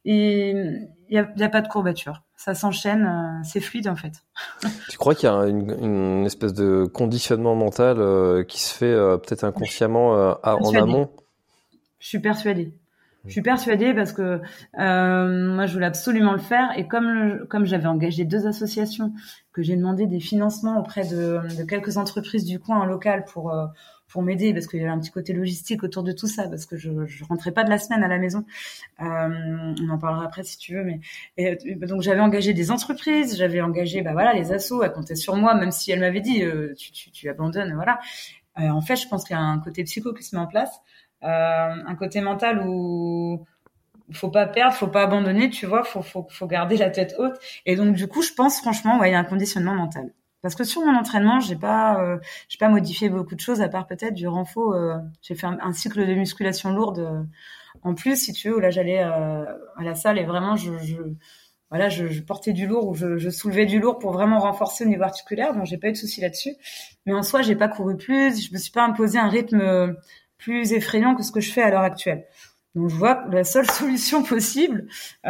Et il y a, y a pas de courbature, ça s'enchaîne, euh, c'est fluide en fait. Tu crois qu'il y a une, une espèce de conditionnement mental euh, qui se fait euh, peut-être inconsciemment euh, à, en amont? Je suis persuadée. Je suis persuadée parce que euh, moi je voulais absolument le faire, et comme le, comme j'avais engagé deux associations, que j'ai demandé des financements auprès de, de quelques entreprises du coin en local pour euh, pour m'aider, parce qu'il y avait un petit côté logistique autour de tout ça, parce que je je rentrais pas de la semaine à la maison. Euh, on en parlera après si tu veux, mais et, donc j'avais engagé des entreprises, j'avais engagé bah voilà les assos, elles comptaient sur moi, même si elles m'avaient dit euh, tu tu tu abandonnes, voilà. Euh, en fait, je pense qu'il y a un côté psycho qui se met en place. Euh, un côté mental où faut pas perdre, faut pas abandonner, tu vois, faut faut faut garder la tête haute. Et donc du coup, je pense franchement, ouais, il y a un conditionnement mental. Parce que sur mon entraînement, j'ai pas euh, j'ai pas modifié beaucoup de choses à part peut-être du renfort. Euh, j'ai fait un, un cycle de musculation lourde euh, en plus, si tu veux, où là j'allais euh, à la salle et vraiment je, je voilà, je, je portais du lourd ou je, je soulevais du lourd pour vraiment renforcer au niveau articulaire. Donc j'ai pas eu de souci là-dessus. Mais en soi, j'ai pas couru plus, je me suis pas imposé un rythme plus effrayant que ce que je fais à l'heure actuelle. Donc je vois que la seule solution possible,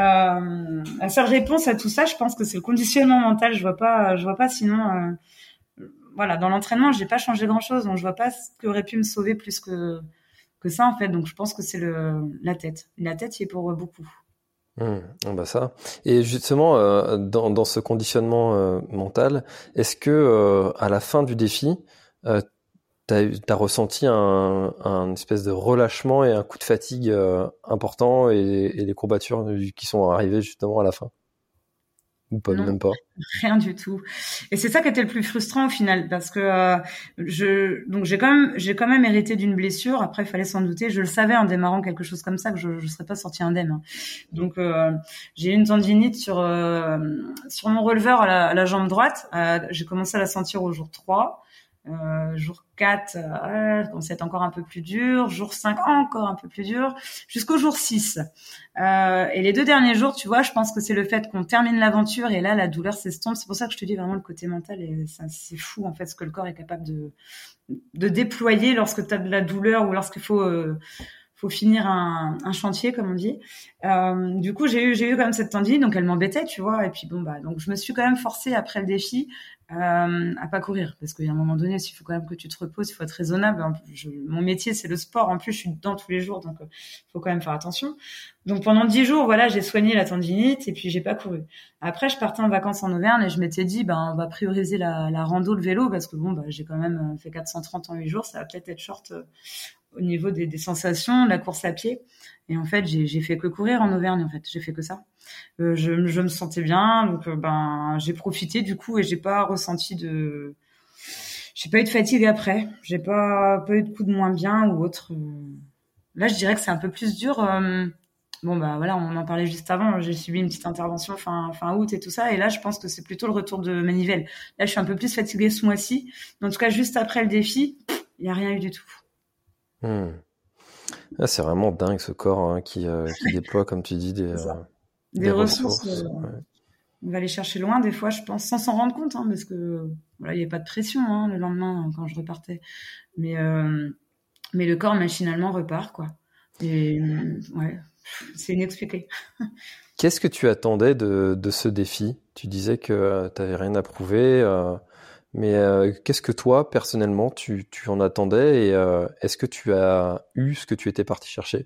euh, la seule réponse à tout ça, je pense que c'est le conditionnement mental. Je vois pas, je vois pas sinon. Euh, voilà, dans l'entraînement, j'ai pas changé grand-chose, donc je vois pas ce qui aurait pu me sauver plus que que ça en fait. Donc je pense que c'est le la tête. La tête y est pour beaucoup. Mmh, bah ça. Et justement, euh, dans dans ce conditionnement euh, mental, est-ce que euh, à la fin du défi, euh, T'as, t'as ressenti un, un espèce de relâchement et un coup de fatigue euh, important, et, et les courbatures qui sont arrivées justement à la fin? Ou pas, Non, même pas? Rien du tout. Et c'est ça qui était le plus frustrant au final, parce que euh, je donc j'ai quand même j'ai quand même hérité d'une blessure. Après, il fallait s'en douter. Je le savais en démarrant quelque chose comme ça que je je serais pas sortie indemne. Hein. Donc euh, j'ai eu une tendinite sur euh, sur mon releveur à la, à la jambe droite. Euh, j'ai commencé à la sentir au jour trois. Euh, jour quatre, euh, commençait à être encore un peu plus dur. Jour cinq, encore un peu plus dur. Jusqu'au jour six. Euh, et les deux derniers jours, tu vois, je pense que c'est le fait qu'on termine l'aventure et là, la douleur s'estompe. C'est pour ça que je te dis vraiment le côté mental. Et ça, c'est fou, en fait, ce que le corps est capable de, de déployer lorsque tu as de la douleur ou lorsqu'il faut... Euh, faut finir un, un chantier, comme on dit. Euh, du coup, j'ai eu, j'ai eu quand même cette tendinite, donc elle m'embêtait, tu vois. Et puis bon, bah, donc je me suis quand même forcée après le défi euh, à pas courir, parce qu'il y a un moment donné, il faut quand même que tu te reposes, il faut être raisonnable. Je, mon métier, c'est le sport. En plus, je suis dedans tous les jours, donc il euh, faut quand même faire attention. Donc pendant dix jours, voilà, j'ai soigné la tendinite et puis j'ai pas couru. Après, je partais en vacances en Auvergne et je m'étais dit, ben, on va prioriser la, la rando, le vélo, parce que bon, bah, j'ai quand même fait quatre cent trente en huit jours, ça va peut-être être short. Euh, au niveau des, des sensations, la course à pied. Et en fait, j'ai, j'ai fait que courir en Auvergne, en fait. J'ai fait que ça. Euh, je, je me sentais bien, donc euh, ben j'ai profité du coup et j'ai pas ressenti de... J'ai pas eu de fatigue après. J'ai pas, pas eu de coup de moins bien ou autre. Là, je dirais que c'est un peu plus dur. Euh... Bon, bah voilà, on en parlait juste avant. J'ai subi une petite intervention fin, fin août et tout ça. Et là, je pense que c'est plutôt le retour de manivelle. Là, je suis un peu plus fatiguée ce mois-ci. En tout cas, juste après le défi, il n'y a rien eu du tout. Mmh. Ah, c'est vraiment dingue ce corps hein, qui, euh, qui déploie, comme tu dis, des, euh, des, des ressources. ressources. Euh, ouais. On va les chercher loin des fois, je pense, sans s'en rendre compte, hein, parce que voilà, il n'y a pas de pression hein, le lendemain quand je repartais. Mais euh, mais le corps machinalement repart quoi. Et ouais, c'est inexpliqué. Qu'est-ce que tu attendais de, de ce défi? Tu disais que tu n'avais rien à prouver, euh, mais euh, qu'est-ce que toi, personnellement, tu, tu en attendais et euh, est-ce que tu as eu ce que tu étais parti chercher?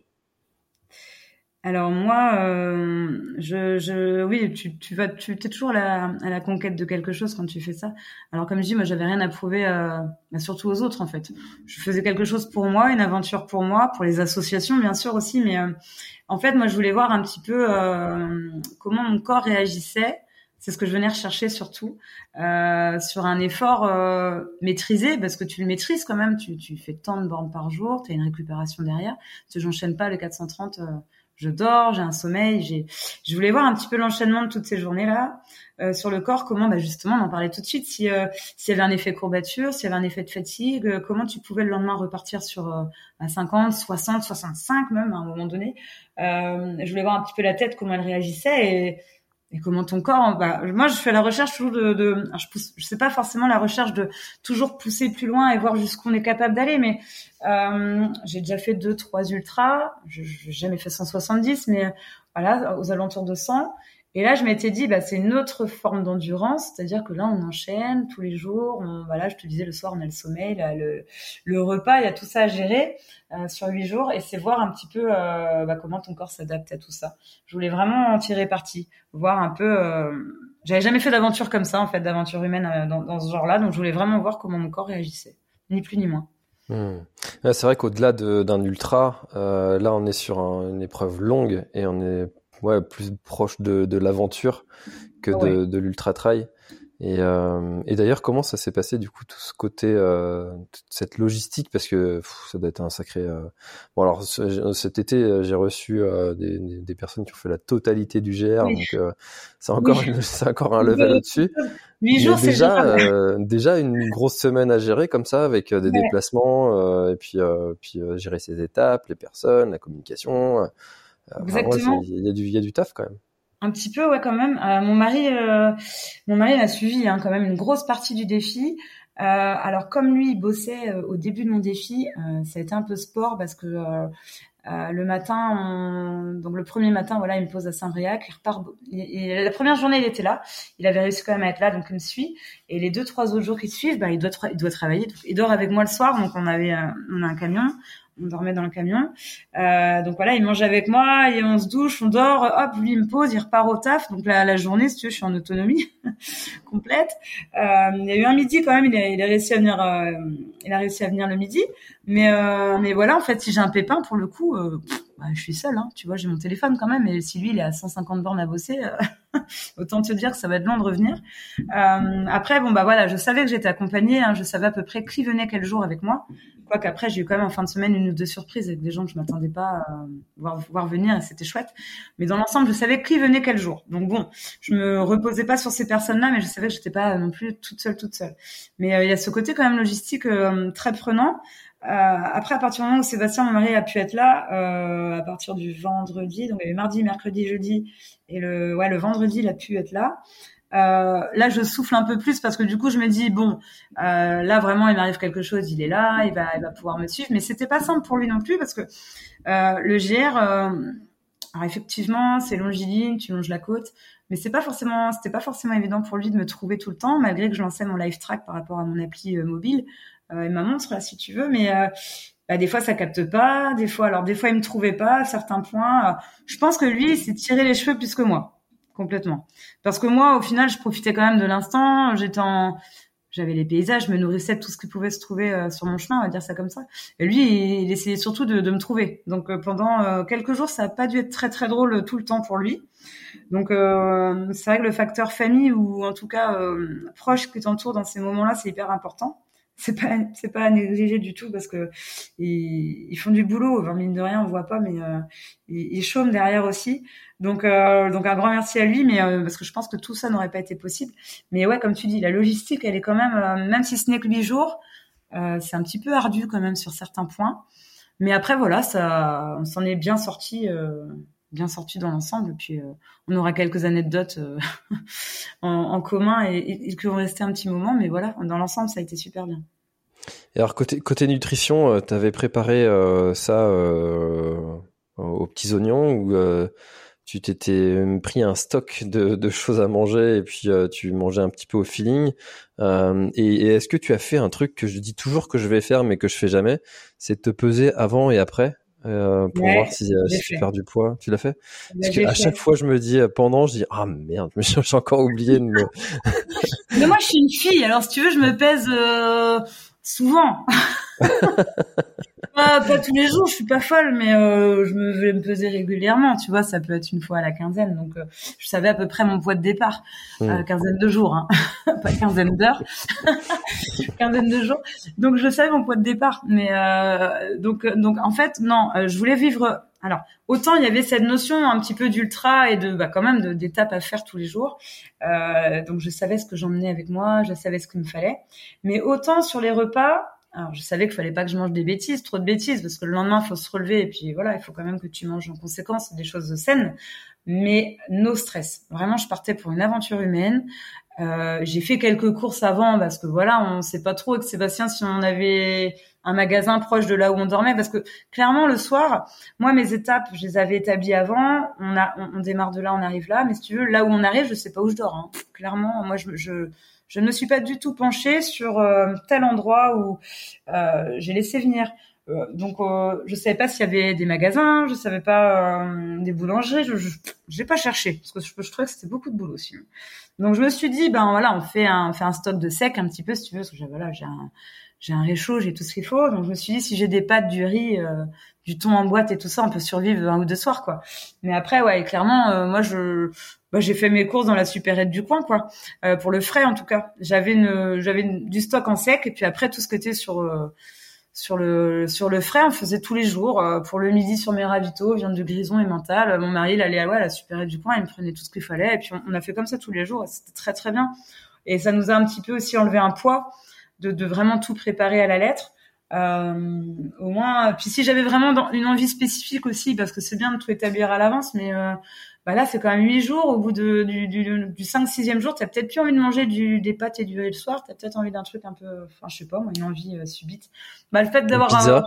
Alors moi, euh, je, je, oui, tu, tu vas, tu es toujours à la, à la conquête de quelque chose quand tu fais ça. Alors comme je dis, moi, j'avais rien à prouver, euh, bah, surtout aux autres en fait. Je faisais quelque chose pour moi, une aventure pour moi, pour les associations bien sûr aussi, mais euh, en fait, moi, je voulais voir un petit peu euh, comment mon corps réagissait. C'est ce que je venais rechercher surtout euh, sur un effort euh, maîtrisé, parce que tu le maîtrises quand même. Tu, tu fais tant de bornes par jour, tu as une récupération derrière. Parce que j'enchaîne pas le quatre cent trente. Euh, je dors, j'ai un sommeil. J'ai, je voulais voir un petit peu l'enchaînement de toutes ces journées-là euh, sur le corps. Comment, bah justement, on en parlait tout de suite. Si euh, s'il y avait un effet courbature, s'il y avait un effet de fatigue, euh, comment tu pouvais le lendemain repartir sur euh, à cinquante, soixante, soixante-cinq même à un moment donné. Euh, je voulais voir un petit peu la tête, comment elle réagissait et Et comment ton corps, bah, moi, je fais la recherche toujours de, de je pousse, je sais pas forcément la recherche de toujours pousser plus loin et voir jusqu'où on est capable d'aller, mais euh, j'ai déjà fait deux, trois ultras, je n'ai jamais fait cent soixante-dix, mais voilà, aux alentours de cent. Et là, je m'étais dit, bah, c'est une autre forme d'endurance, c'est-à-dire que là, on enchaîne tous les jours. On, voilà, je te disais, le soir, on a le sommeil, là, le, le repas, il y a tout ça à gérer euh, sur huit jours, et c'est voir un petit peu euh, bah, comment ton corps s'adapte à tout ça. Je voulais vraiment en tirer parti, voir un peu. Euh, j'avais jamais fait d'aventure comme ça, en fait, d'aventure humaine euh, dans, dans ce genre-là, donc je voulais vraiment voir comment mon corps réagissait, ni plus ni moins. Mmh. Ouais, c'est vrai qu'au-delà de, d'un ultra, euh, là, on est sur un, une épreuve longue et on est ouais, plus proche de, de l'aventure que de, Ouais. de l'ultra-trail. Et, euh, et d'ailleurs, comment ça s'est passé du coup tout ce côté, euh, toute cette logistique, parce que pff, ça doit être un sacré. Euh... Bon alors ce, cet été, j'ai reçu euh, des, des personnes qui ont fait la totalité du G R, Oui. donc euh, c'est encore, Oui. une, c'est encore un level au-dessus. Huit jours, c'est déjà, euh, déjà une grosse semaine à gérer comme ça, avec euh, des ouais. déplacements, euh, et puis, euh, puis euh, gérer ses étapes, les personnes, la communication. Euh, Exactement. Il ouais, y, y, y a du taf quand même. Un petit peu, ouais, quand même. Euh, mon mari, euh, mon mari m'a suivi hein, quand même une grosse partie du défi. Euh, alors comme lui, il bossait euh, au début de mon défi, euh, ça a été un peu sport parce que euh, euh, le matin, on... donc le premier matin, voilà, il me pose à Saint-Briac, il repart. Il, il... La première journée, il était là, il avait réussi quand même à être là, donc il me suit. Et les deux, trois autres jours qui suivent, bah, il doit, tra... il doit travailler. Donc, il dort avec moi le soir, donc on avait, euh, on a un camion. On dormait dans le camion. Euh, donc voilà, il mange avec moi et on se douche, on dort. Hop, lui il me pose, il repart au taf. Donc la, la journée, si tu veux, je suis en autonomie complète. Euh, il y a eu un midi quand même. Il a, il a réussi à venir. Euh, il a réussi à venir le midi. Mais euh, mais voilà, en fait, si j'ai un pépin, pour le coup, euh, pff, bah, je suis seule. Hein, tu vois, j'ai mon téléphone quand même. Et si lui, il est à cent cinquante bornes à bosser, euh, autant te dire que ça va être long de revenir. Euh, après, bon bah voilà, je savais que j'étais accompagnée. Hein, je savais à peu près qui venait quel jour avec moi. Quoique après, j'ai eu quand même en fin de semaine une ou deux surprises avec des gens que je m'attendais pas à voir, voir venir et c'était chouette. Mais dans l'ensemble, je savais qui venait quel jour. Donc bon, je me reposais pas sur ces personnes-là, mais je savais que j'étais pas non plus toute seule, toute seule. Mais euh, il y a ce côté quand même logistique euh, très prenant. Euh, après, à partir du moment où Sébastien, mon mari, a pu être là, euh, à partir du vendredi, donc il y avait mardi, mercredi, jeudi, et le, ouais, le vendredi, il a pu être là. Euh, là, je souffle un peu plus parce que du coup, je me dis bon, euh, là vraiment, il m'arrive quelque chose, il est là, il va, il va pouvoir me suivre. Mais c'était pas simple pour lui non plus parce que euh, le G R, euh, alors effectivement, c'est longiligne, tu longes la côte, mais c'est pas forcément, c'était pas forcément évident pour lui de me trouver tout le temps, malgré que je lançais mon live track par rapport à mon appli euh, mobile euh, et ma montre là, si tu veux, mais euh, bah, des fois ça capte pas, des fois, alors des fois il me trouvait pas à certains points. Euh, je pense que lui, il s'est tiré les cheveux plus que moi. Complètement. Parce que moi, au final, je profitais quand même de l'instant. J'étais en, j'avais les paysages, je me nourrissais de tout ce qui pouvait se trouver euh, sur mon chemin, on va dire ça comme ça. Et lui, il, il essayait surtout de, de me trouver. Donc euh, pendant euh, quelques jours, ça a pas dû être très très drôle euh, tout le temps pour lui. Donc euh, c'est vrai que le facteur famille ou en tout cas euh, proche qui t'entoure dans ces moments-là, c'est hyper important. C'est pas c'est pas à négliger du tout parce que ils, ils font du boulot, enfin, mine de rien on voit pas, mais euh, ils, ils chôment derrière aussi. Donc euh, donc un grand merci à lui, mais euh, parce que je pense que tout ça n'aurait pas été possible. Mais ouais, comme tu dis, la logistique, elle est quand même, euh, même si ce n'est que huit jours, euh, c'est un petit peu ardu quand même sur certains points. mais après voilà, ça, on s'en est bien sorti, euh, bien sorti dans l'ensemble. Et puis euh, on aura quelques anecdotes euh, en, en commun et, et, et qui vont rester un petit moment, mais voilà, dans l'ensemble, ça a été super bien. Et alors côté côté nutrition, euh, t'avais préparé euh, ça euh, aux petits oignons ou euh, tu t'étais pris un stock de, de choses à manger et puis euh, tu mangeais un petit peu au feeling. Euh, et, et est-ce que tu as fait un truc que je dis toujours que je vais faire mais que je fais jamais, c'est de te peser avant et après euh, pour Ouais, voir si, euh, si tu perds du poids. Tu l'as fait? Parce que à chaque fois je me dis euh, pendant, je dis ah merde, j'ai encore oublié de me. Mais moi je suis une fille, alors si tu veux je me pèse euh, souvent. Pas, pas tous les jours, je suis pas folle, mais euh, je me vais me peser régulièrement. Tu vois, ça peut être une fois à la quinzaine, donc euh, je savais à peu près mon poids de départ, mmh. euh, quinzaine de jours, hein. Pas quinzaine d'heures, quinzaine de jours. Donc je savais mon poids de départ, mais euh, donc donc en fait non, euh, je voulais vivre. Alors autant il y avait cette notion un petit peu d'ultra et de bah quand même de, d'étapes à faire tous les jours. Euh, donc je savais ce que j'emmenais avec moi, je savais ce qu'il me fallait, mais autant sur les repas. Alors, je savais qu'il fallait pas que je mange des bêtises, trop de bêtises, parce que le lendemain, il faut se relever, et puis voilà, il faut quand même que tu manges en conséquence des choses saines, mais no stress. Vraiment, je partais pour une aventure humaine. Euh, j'ai fait quelques courses avant, parce que voilà, on sait pas trop avec Sébastien si on avait un magasin proche de là où on dormait, parce que clairement, le soir, moi, mes étapes, je les avais établies avant, on a, on, on démarre de là, on arrive là, mais si tu veux, là où on arrive, je sais pas où je dors, hein. Clairement, moi, je, je, Je ne me suis pas du tout penchée sur euh, tel endroit où euh, j'ai laissé venir. Euh, donc, euh, je savais pas s'il y avait des magasins, je savais pas euh, des boulangeries. Je, je, j'ai pas cherché parce que je, je trouvais que c'était beaucoup de boulot aussi. Donc, je me suis dit, ben voilà, on fait un, on fait un stock de sec un petit peu si tu veux, parce que j'ai, voilà, j'ai un, j'ai un réchaud, j'ai tout ce qu'il faut. Donc, je me suis dit, si j'ai des pâtes, du riz, euh, du thon en boîte et tout ça, on peut survivre un ou deux soirs, quoi. Mais après, ouais, clairement, euh, moi, je Bah, j'ai fait mes courses dans la supérette du coin, quoi. Euh, pour le frais, en tout cas. J'avais une, j'avais une, du stock en sec, et puis après, tout ce qui était sur, euh, sur le, sur le frais, on faisait tous les jours. Euh, pour le midi, sur mes ravitaux, viande de grison et mental. Mon mari, il allait à, ouais, à la supérette du coin, il me prenait tout ce qu'il fallait, et puis on, on a fait comme ça tous les jours, et c'était très, très bien. Et ça nous a un petit peu aussi enlevé un poids de, de vraiment tout préparer à la lettre. Euh, au moins, puis si j'avais vraiment dans, une envie spécifique aussi, parce que c'est bien de tout établir à l'avance, mais, euh, bah là, c'est quand même huit jours. Au bout de, du, du, du cinq, sixième jour, t'as peut-être plus envie de manger du, des pâtes et du riz le soir. T'as peut-être envie d'un truc un peu, enfin, je sais pas, moi, une envie euh, subite. Bah, le fait d'avoir une pizza. un...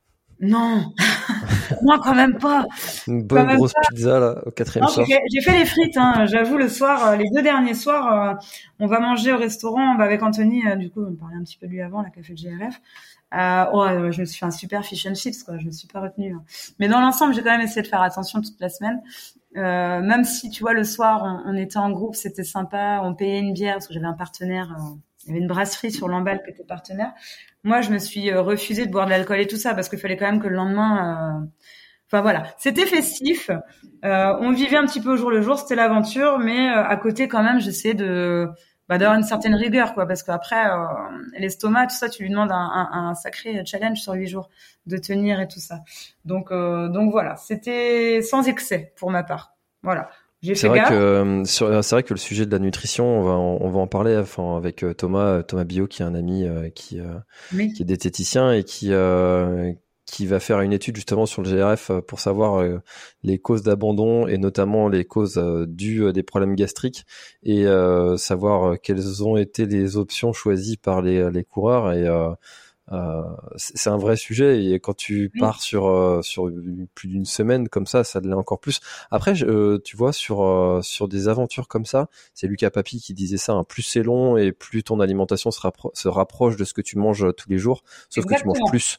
Non. Non, quand même pas. Une bonne grosse pas. Pizza, là, au quatrième non, soir. J'ai, j'ai fait les frites, hein. J'avoue, le soir, les deux derniers soirs, euh, on va manger au restaurant, bah, avec Anthony, euh, du coup, on parlait un petit peu de lui avant, la café de G R F. Euh, oh, je me suis fait un super fish and chips, quoi. Je me suis pas retenue. Hein. Mais dans l'ensemble, j'ai quand même essayé de faire attention toute la semaine. Euh, même si, tu vois, le soir, on, on était en groupe, c'était sympa. On payait une bière parce que j'avais un partenaire. Euh, il y avait une brasserie sur l'emballe qui était partenaire. Moi, je me suis euh, refusée de boire de l'alcool et tout ça parce qu'il fallait quand même que le lendemain. Euh... Enfin voilà, c'était festif. Euh, on vivait un petit peu au jour le jour, c'était l'aventure, mais euh, à côté quand même, j'essayais de bah, d'avoir une certaine rigueur, quoi, parce qu'après euh, l'estomac, tout ça, tu lui demandes un, un, un sacré challenge sur huit jours de tenir et tout ça. Donc euh, donc voilà, c'était sans excès pour ma part. Voilà. J'ai c'est fait vrai gaffe. que sur, c'est vrai que le sujet de la nutrition, on va en, on va en parler, enfin avec Thomas Thomas Bio, qui est un ami euh, qui euh, oui. qui est diététicien et qui euh, qui va faire une étude justement sur le G R F pour savoir euh, les causes d'abandon et notamment les causes euh, dues à des problèmes gastriques et euh, savoir quelles ont été les options choisies par les les coureurs et euh, Euh, c'est un vrai sujet et quand tu oui. pars sur euh, sur plus d'une semaine comme ça, ça l'est encore plus. Après, je, euh, tu vois, sur euh, sur des aventures comme ça, c'est Lucas Papi qui disait ça. Hein, plus c'est long et plus ton alimentation se, rappro- se rapproche de ce que tu manges tous les jours, sauf Exactement. que tu manges plus.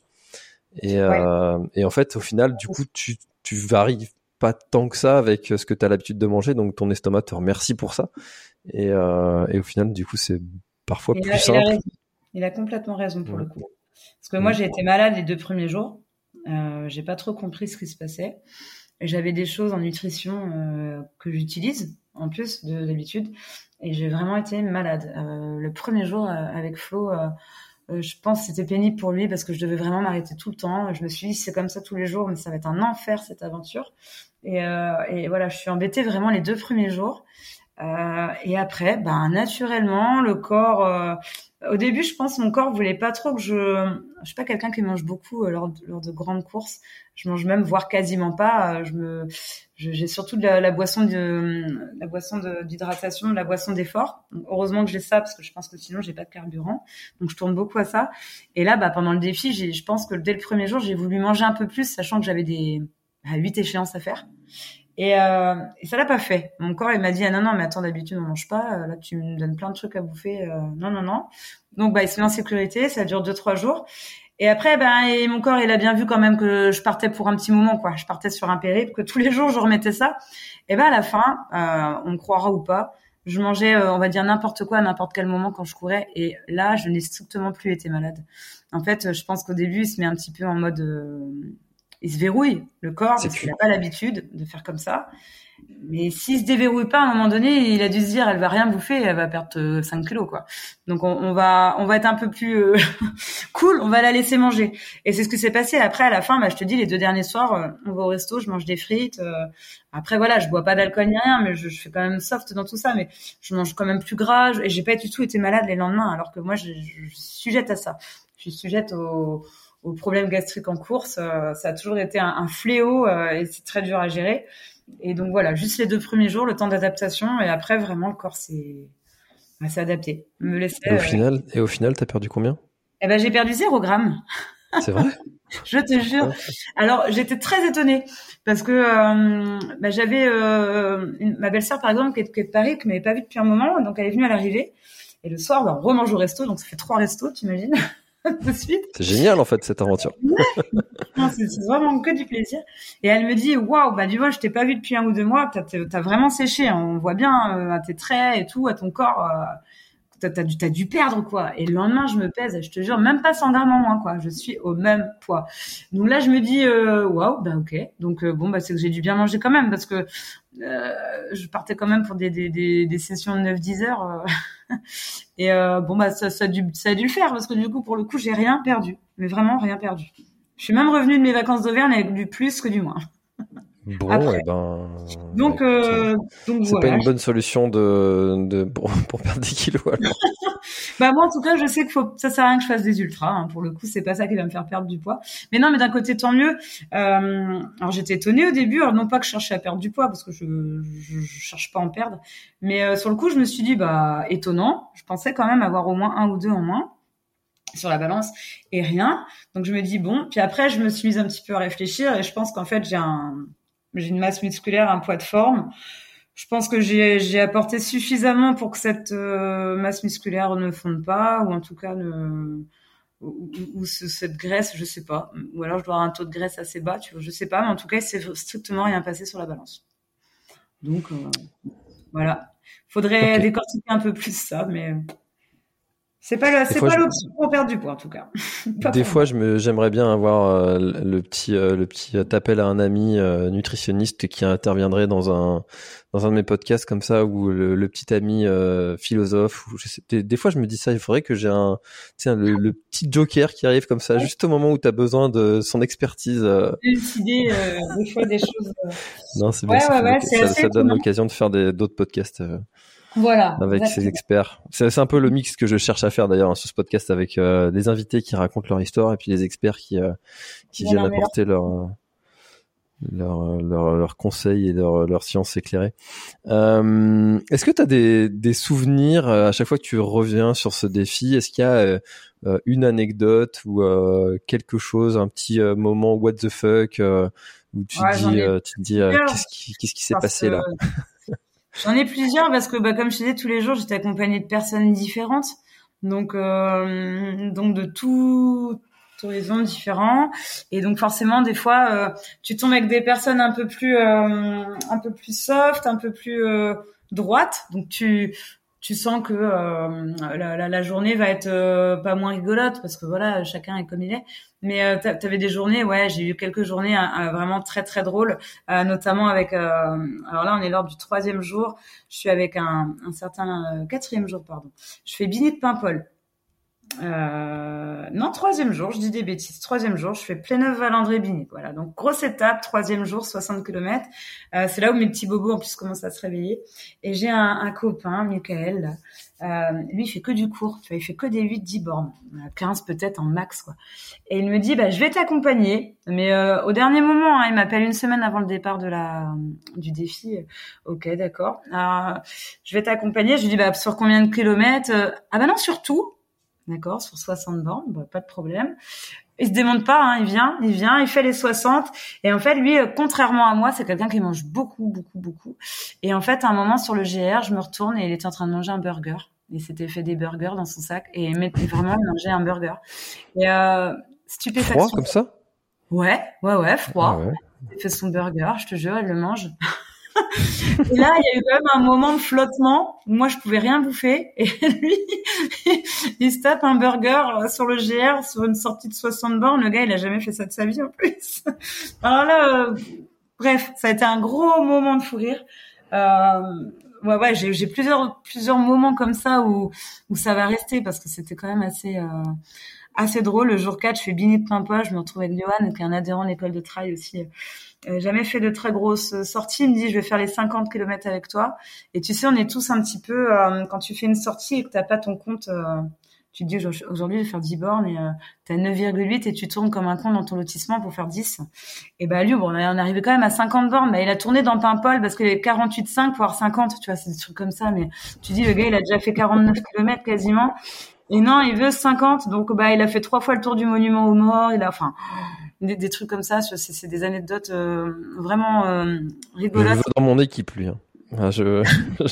Et euh, ouais. et en fait, au final, du coup, tu tu varies pas tant que ça avec ce que tu as l'habitude de manger, donc ton estomac te remercie pour ça. Et euh, et au final, du coup, c'est parfois et plus là, simple. Il a complètement raison pour ouais. le coup. Parce que moi, j'ai été malade les deux premiers jours. Euh, j'ai pas trop compris ce qui se passait. Et j'avais des choses en nutrition euh, que j'utilise en plus de d'habitude. Et j'ai vraiment été malade. Euh, le premier jour euh, avec Flo, euh, euh, je pense que c'était pénible pour lui parce que je devais vraiment m'arrêter tout le temps. Je me suis dit, c'est comme ça tous les jours, mais ça va être un enfer cette aventure. Et, euh, et voilà, je suis embêtée vraiment les deux premiers jours. Euh, et après, ben naturellement, le corps... Euh, Au début, je pense mon corps voulait pas trop que je, je suis pas quelqu'un qui mange beaucoup euh, lors de, lors de grandes courses. Je mange même, voire quasiment pas. Euh, je me, je, j'ai surtout de la, la boisson de, la boisson de, d'hydratation, de la boisson d'effort. Donc, heureusement que j'ai ça parce que je pense que sinon j'ai pas de carburant. Donc je tourne beaucoup à ça. Et là, bah pendant le défi, j'ai, je pense que dès le premier jour, j'ai voulu manger un peu plus, sachant que j'avais des bah, huit échéances à faire. Et, euh, et ça l'a pas fait. Mon corps, il m'a dit, ah non, non, mais attends, d'habitude, on mange pas. Là, tu me donnes plein de trucs à bouffer. Euh, non, non, non. Donc, bah, il se met en sécurité. Ça dure deux, trois jours. Et après, ben, et mon corps, il a bien vu quand même que je partais pour un petit moment, quoi. Je partais sur un périple, que tous les jours, je remettais ça. Et ben, à la fin, euh, on me croira ou pas, je mangeais, euh, on va dire, n'importe quoi à n'importe quel moment quand je courais. Et là, je n'ai strictement plus été malade. En fait, je pense qu'au début, il se met un petit peu en mode... Euh, il se verrouille, le corps, C'est parce plus. qu'il n'a pas l'habitude de faire comme ça. Mais s'il se déverrouille pas, à un moment donné, il a dû se dire, elle va rien bouffer, elle va perdre cinq kilos, quoi. Donc, on, on va, on va être un peu plus euh, cool, on va la laisser manger. Et c'est ce qui s'est passé. Après, à la fin, bah, je te dis, les deux derniers soirs, euh, on va au resto, je mange des frites. Euh, après, voilà, je bois pas d'alcool ni rien, mais je, je fais quand même soft dans tout ça. Mais je mange quand même plus gras. Et j'ai pas du tout été malade les lendemains, alors que moi, je, je, je suis sujette à ça. Je suis sujette au... aux problèmes gastriques en course, euh, ça a toujours été un, un fléau euh, et c'est très dur à gérer. Et donc voilà, juste les deux premiers jours, le temps d'adaptation, et après vraiment le corps s'est, bah, s'est adapté. Me laissait, Et au euh... final, et au final, t'as perdu combien? Eh ben j'ai perdu zéro gramme. C'est vrai? Je te jure. Alors j'étais très étonnée parce que euh, bah, j'avais euh, une, ma belle-sœur par exemple qui est, qui est de Paris, que je m'avais pas vue depuis un moment, donc elle est venue à l'arrivée. Et le soir, bah, on remange au resto, donc ça fait trois restos, t'imagines? De suite. C'est génial en fait cette aventure. Non, c'est, c'est vraiment que du plaisir. Et elle me dit, waouh, bah du vois, je t'ai pas vu depuis un ou deux mois, t'as, t'as vraiment séché, hein. On voit bien euh, à tes traits et tout, à ton corps, euh, t'as, t'as, dû, t'as dû perdre quoi. Et le lendemain, je me pèse, je te jure, même pas cent grammes en moins quoi. Je suis au même poids. Donc là, je me dis, euh, waouh, bah ok. Donc euh, bon, bah c'est que j'ai dû bien manger quand même parce que euh, je partais quand même pour des des des, des sessions de neuf dix heures. Euh, et euh, bon bah ça, ça a dû ça a dû le faire parce que du coup pour le coup j'ai rien perdu, mais vraiment rien perdu. Je suis même revenue de mes vacances d'Auvergne avec du plus que du moins. Bon, Après. et ben. Donc bah, écoute, euh, donc c'est voilà. pas une bonne solution de, de pour, pour perdre des kilos alors. Bah moi en tout cas je sais qu'il faut ça sert à rien que je fasse des ultras, hein. Pour le coup c'est pas ça qui va me faire perdre du poids, mais non mais d'un côté tant mieux. Euh, alors j'étais étonnée au début, alors non pas que je cherchais à perdre du poids parce que je je, je cherche pas à en perdre, mais euh, sur le coup je me suis dit bah étonnant, je pensais quand même avoir au moins un ou deux en moins sur la balance et rien, donc je me dis bon, puis après je me suis mise un petit peu à réfléchir et je pense qu'en fait j'ai un j'ai une masse musculaire, un poids de forme. Je pense que j'ai, j'ai apporté suffisamment pour que cette euh, masse musculaire ne fonde pas, ou en tout cas ne, ou, ou ce, cette graisse, je sais pas. Ou alors je dois avoir un taux de graisse assez bas, tu vois, je sais pas. Mais en tout cas, il s'est strictement rien passé sur la balance. Donc euh, voilà, faudrait Ok. décortiquer un peu plus ça, mais c'est pas le, Des c'est fois, pas je- l'option pour perdre du poids en tout cas. Pas Des pour fois, moi. je me, j'aimerais bien avoir euh, le petit, euh, le petit euh, appel à un ami euh, nutritionniste qui interviendrait dans un, dans un de mes podcasts comme ça, ou le, le petit ami euh, philosophe. Ou je sais, des, des fois, je me dis ça. Il faudrait que j'ai un, tu sais, le, le petit joker qui arrive comme ça, juste au moment où tu as besoin de son expertise. euh. Décider euh, des fois des choses. euh, Non, c'est bien. Ouais, Ça, ouais, fait ouais, l'oc- c'est ça, assez ça donne étonnant. l'occasion de faire des, d'autres podcasts. euh. Voilà, Avec ces exactement. experts. C'est, c'est un peu le mix que je cherche à faire d'ailleurs hein, sur ce podcast avec euh, des invités qui racontent leur histoire et puis les experts qui euh, qui Non, viennent non, mais là, apporter leur euh, leur leur leurs conseils et leur leur science éclairée. Euh, est-ce que tu as des des souvenirs euh, à chaque fois que tu reviens sur ce défi? Est-ce qu'il y a euh, euh, une anecdote ou euh, quelque chose, un petit euh, moment what the fuck euh, où tu ouais, te j'en dis ai euh, tu te dis euh, plusieurs. qu'est-ce qui qu'est-ce qui s'est Parce passé que là? j'en ai plusieurs parce que, bah, comme je te disais, tous les jours, j'étais accompagnée de personnes différentes. Donc, euh, donc de tout horizons différents. Et donc, forcément, des fois, euh, tu tombes avec des personnes un peu plus, euh, un peu plus soft, un peu plus euh, droites. Donc, tu, tu sens que euh, la, la, la journée va être euh, pas moins rigolote parce que voilà, chacun est comme il est. Mais euh, t'a- t'avais des journées, ouais, j'ai eu quelques journées euh, vraiment très très drôles, euh, notamment avec. Euh, alors là, on est lors du troisième jour. Je suis avec un, un certain euh, quatrième jour, pardon. Je fais Bini de Paimpol. Euh, non, troisième jour, je dis des bêtises. Troisième jour, je fais Pléneuf-Valandré-Binic. Voilà, donc grosse étape, troisième jour, soixante kilomètres. Euh, c'est là où mes petits bobos en plus commencent à se réveiller. Et j'ai un, un copain, Michael. Euh, lui, il fait que du court. Il fait que des huit dix bornes, quinze peut-être en max, quoi. Et il me dit, bah, je vais t'accompagner, mais euh, au dernier moment, hein, il m'appelle une semaine avant le départ de la du défi. Ok, d'accord. Euh, je vais t'accompagner. Je lui dis, bah, sur combien de kilomètres? Ah bah non, sur tout. D'accord, sur soixante bornes, bah, pas de problème. Il se démonte pas, hein, il vient, il vient, il fait les soixante. Et en fait, lui, contrairement à moi, c'est quelqu'un qui mange beaucoup, beaucoup, beaucoup. Et en fait, à un moment sur le G R, je me retourne et il était en train de manger un burger. Il s'était fait des burgers dans son sac et il mettait vraiment manger un burger. Et euh, stupéfaction. Froid comme ça? Ouais, ouais, ouais, froid. Ah ouais. Il fait son burger, je te jure, il le mange. Et là, il y a eu quand même un moment de flottement où moi, je pouvais rien bouffer. Et lui, il se tape un burger sur le G R, sur une sortie de soixante bornes. Le gars, il a jamais fait ça de sa vie, en plus. Alors là, euh, bref, ça a été un gros moment de fou rire. Euh, ouais, ouais, j'ai, j'ai plusieurs, plusieurs moments comme ça où, où ça va rester parce que c'était quand même assez, euh, assez drôle. Le jour quatre, je fais Binic-Paimpol, je me retrouve avec Johan, qui est un adhérent de l'école de trail aussi. Euh, jamais fait de très grosses sorties. Il me dit, je vais faire les cinquante kilomètres avec toi. Et tu sais, on est tous un petit peu, euh, quand tu fais une sortie et que t'as pas ton compte, euh, tu te dis, aujourd'hui, je vais faire dix bornes et euh, t'as neuf virgule huit et tu tournes comme un con dans ton lotissement pour faire dix. Et bah, lui, bon, on est arrivé quand même à cinquante bornes. Bah, il a tourné dans Paimpol parce qu'il y avait quarante-huit virgule cinq pour avoir cinquante. Tu vois, c'est des trucs comme ça. Mais tu dis, le gars, il a déjà fait quarante-neuf kilomètres quasiment. Et non, il veut cinquante. Donc, bah, il a fait trois fois le tour du monument aux morts. Il a, enfin, des, des trucs comme ça. C'est, c'est des anecdotes euh, vraiment euh, rigolotes. Je le veux dans mon équipe, lui. Hein. Ah, je...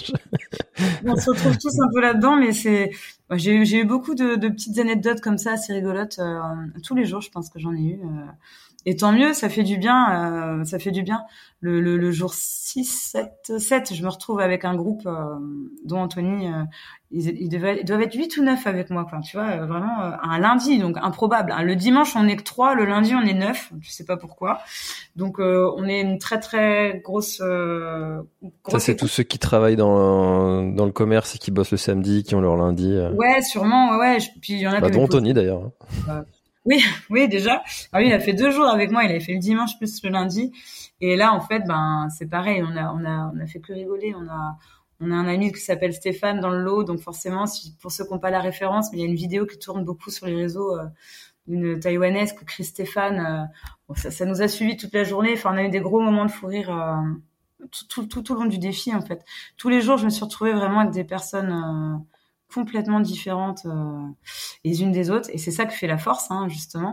On se retrouve tous un peu là-dedans, mais c'est, bah, j'ai eu, j'ai eu beaucoup de, de petites anecdotes comme ça, assez rigolotes. Euh, tous les jours, je pense que j'en ai eu. Euh, et tant mieux, ça fait du bien. Euh, ça fait du bien. Le, le, le jour six, sept, sept, je me retrouve avec un groupe euh, dont Anthony, euh, ils, ils, devaient, ils doivent être huit ou neuf avec moi, quoi. Tu vois, euh, vraiment euh, un lundi, donc improbable. Le dimanche, on est que trois, le lundi, on est neuf. Je sais pas pourquoi. Donc, euh, on est une très très grosse. Euh, grosse Ça, c'est tous ceux qui travaillent dans dans le commerce et qui bossent le samedi, qui ont leur lundi. Euh... Ouais, sûrement. Ouais, ouais. Puis il y en a. Bah, dont Anthony d'ailleurs. Euh, oui, oui, déjà. Ah oui, il a fait deux jours avec moi. Il avait fait le dimanche plus le lundi. Et là, en fait, ben, c'est pareil. On a, on a, on a fait que rigoler. On a, on a un ami qui s'appelle Stéphane dans le lot. Donc forcément, si, pour ceux qui n'ont pas la référence, mais il y a une vidéo qui tourne beaucoup sur les réseaux euh, d'une taïwanaise que Chris Stéphane. Euh, bon, ça, ça nous a suivis toute la journée. Enfin, on a eu des gros moments de fou rire euh, tout, tout, tout, tout au long du défi, en fait. Tous les jours, je me suis retrouvée vraiment avec des personnes euh, complètement différentes euh, les unes des autres, et c'est ça qui fait la force, hein, justement.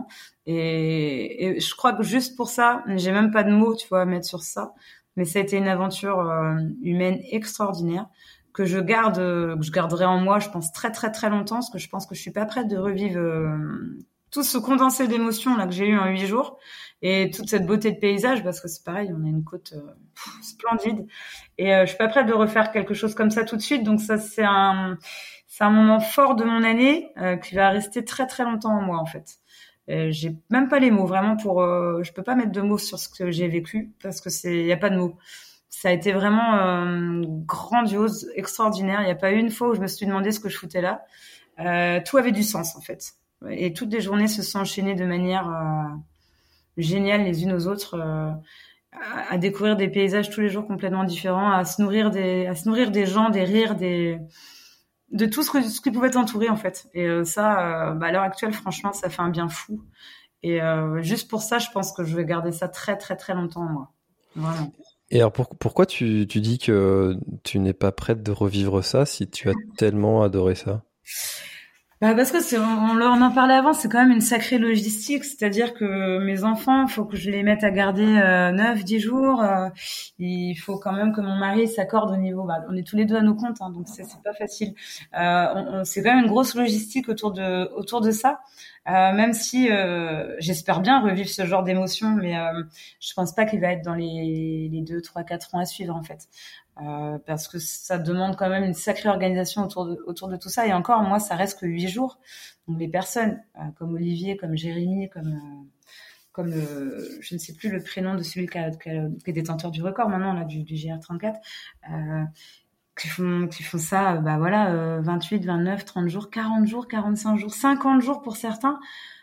Et, et je crois que juste pour ça, j'ai même pas de mots, tu vois, à mettre sur ça, mais ça a été une aventure euh, humaine extraordinaire que je garde, que je garderai en moi, je pense très très très longtemps, parce que je pense que je suis pas prête de revivre euh, tout ce condensé d'émotions là que j'ai eu en huit jours et toute cette beauté de paysage, parce que c'est pareil, on a une côte euh, pff, splendide, et euh, je suis pas prête de refaire quelque chose comme ça tout de suite. Donc ça, c'est un c'est un moment fort de mon année euh, qui va rester très très longtemps en moi, en fait. Euh, j'ai même pas les mots vraiment pour. Euh, je peux pas mettre de mots sur ce que j'ai vécu parce que c'est, y a pas de mots. Ça a été vraiment euh, grandiose, extraordinaire. Il y a pas eu une fois où je me suis demandé ce que je foutais là. Euh, tout avait du sens, en fait. Et toutes les journées se sont enchaînées de manière euh, géniale les unes aux autres. Euh, à, à découvrir des paysages tous les jours complètement différents, à se nourrir des, à se nourrir des gens, des rires, des de tout ce, que, ce qui pouvait t'entourer, en fait. Et euh, ça, euh, bah, à l'heure actuelle, franchement, ça fait un bien fou. Et euh, juste pour ça, je pense que je vais garder ça très, très, très longtemps en moi. Vraiment. Et alors, pour, pourquoi tu, tu dis que tu n'es pas prête de revivre ça si tu as tellement adoré ça? Bah parce que c'est, on, on en parlait avant, c'est quand même une sacrée logistique, c'est-à-dire que mes enfants, faut que je les mette à garder euh, neuf, dix jours. Euh, il faut quand même que mon mari s'accorde au niveau. Bah, on est tous les deux à nos comptes, hein, donc c'est, c'est pas facile. Euh, on, on, c'est quand même une grosse logistique autour de autour de ça. Euh, même si euh, j'espère bien revivre ce genre d'émotion, mais euh, je pense pas qu'il va être dans les les deux, trois, quatre ans à suivre, en fait. Euh, parce que ça demande quand même une sacrée organisation autour de, autour de tout ça. Et encore, moi, ça reste que huit jours. Donc les personnes euh, comme Olivier, comme Jérémy, comme euh, comme euh, je ne sais plus le prénom de celui qui, a, qui, a, qui est détenteur du record maintenant là du, du G R trente-quatre, euh, qui font qui font ça, bah voilà, euh, vingt-huit, vingt-neuf, trente jours, quarante jours, quarante-cinq jours, cinquante jours pour certains.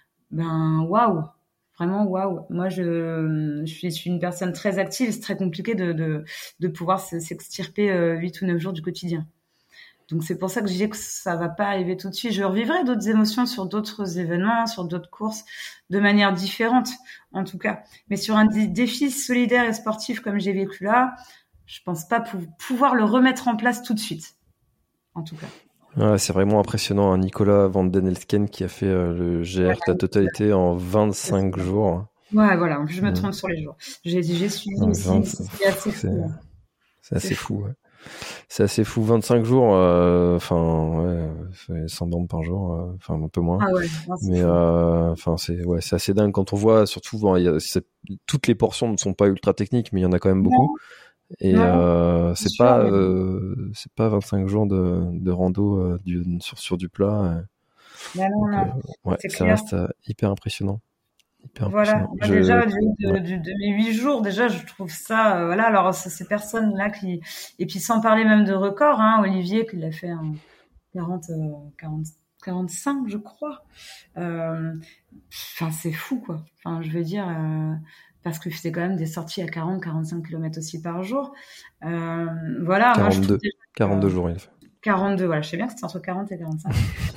Ben waouh, vraiment waouh. Moi, je je suis, je suis une personne très active. C'est très compliqué de de de pouvoir s'extirper euh, huit ou neuf jours du quotidien. Donc c'est pour ça que je dis que ça va pas arriver tout de suite. Je revivrai d'autres émotions sur d'autres événements, sur d'autres courses, de manière différente, en tout cas. Mais sur un d- défi solidaire et sportif comme j'ai vécu là, je pense pas pou- pouvoir le remettre en place tout de suite, en tout cas. Ouais, c'est vraiment impressionnant, hein. Nicolas Van Den Elsken qui a fait euh, le G R, Ouais, la totalité en vingt-cinq jours. ouais, voilà. En plus, je me Mmh. trompe sur les jours. J'ai, j'ai suivi Ouais, aussi. vingt, C'est assez fou. c'est, Ouais. c'est assez C'est fou, ouais. C'est assez fou, vingt-cinq jours, euh, enfin, ouais, c'est cent bornes par jour, euh, enfin, un peu moins. Ah ouais, non, c'est Mais, fou. euh, enfin, c'est, ouais, c'est assez dingue quand on voit, surtout, bon, il y a, c'est, toutes les portions ne sont pas ultra techniques, mais il y en a quand même beaucoup. Et, Non, euh, c'est c'est sûr, pas, mais- euh, c'est pas vingt-cinq jours de, de rando, euh, du, sur, sur du plat. euh. non, non, Donc, non, euh, ouais, c'est ça clair. reste euh, hyper impressionnant. Hyper Voilà. impressionnant. Moi, Je, déjà, du, de, ouais. du- de mes huit jours, déjà, je trouve ça, euh, voilà. Alors, c'est ces personnes-là qui, et puis sans parler même de record, hein, Olivier, qui l'a fait en quarante, euh, quarante, quarante-cinq, je crois. Euh, Enfin, c'est fou, quoi. Enfin, je veux dire, euh, parce que c'est quand même des sorties à quarante, quarante-cinq kilomètres aussi par jour. Euh, voilà, moi, je trouve quarante-deux. déjà que, quarante-deux jours, il a fait. quarante-deux, voilà, je sais bien que c'est entre quarante et quarante-cinq.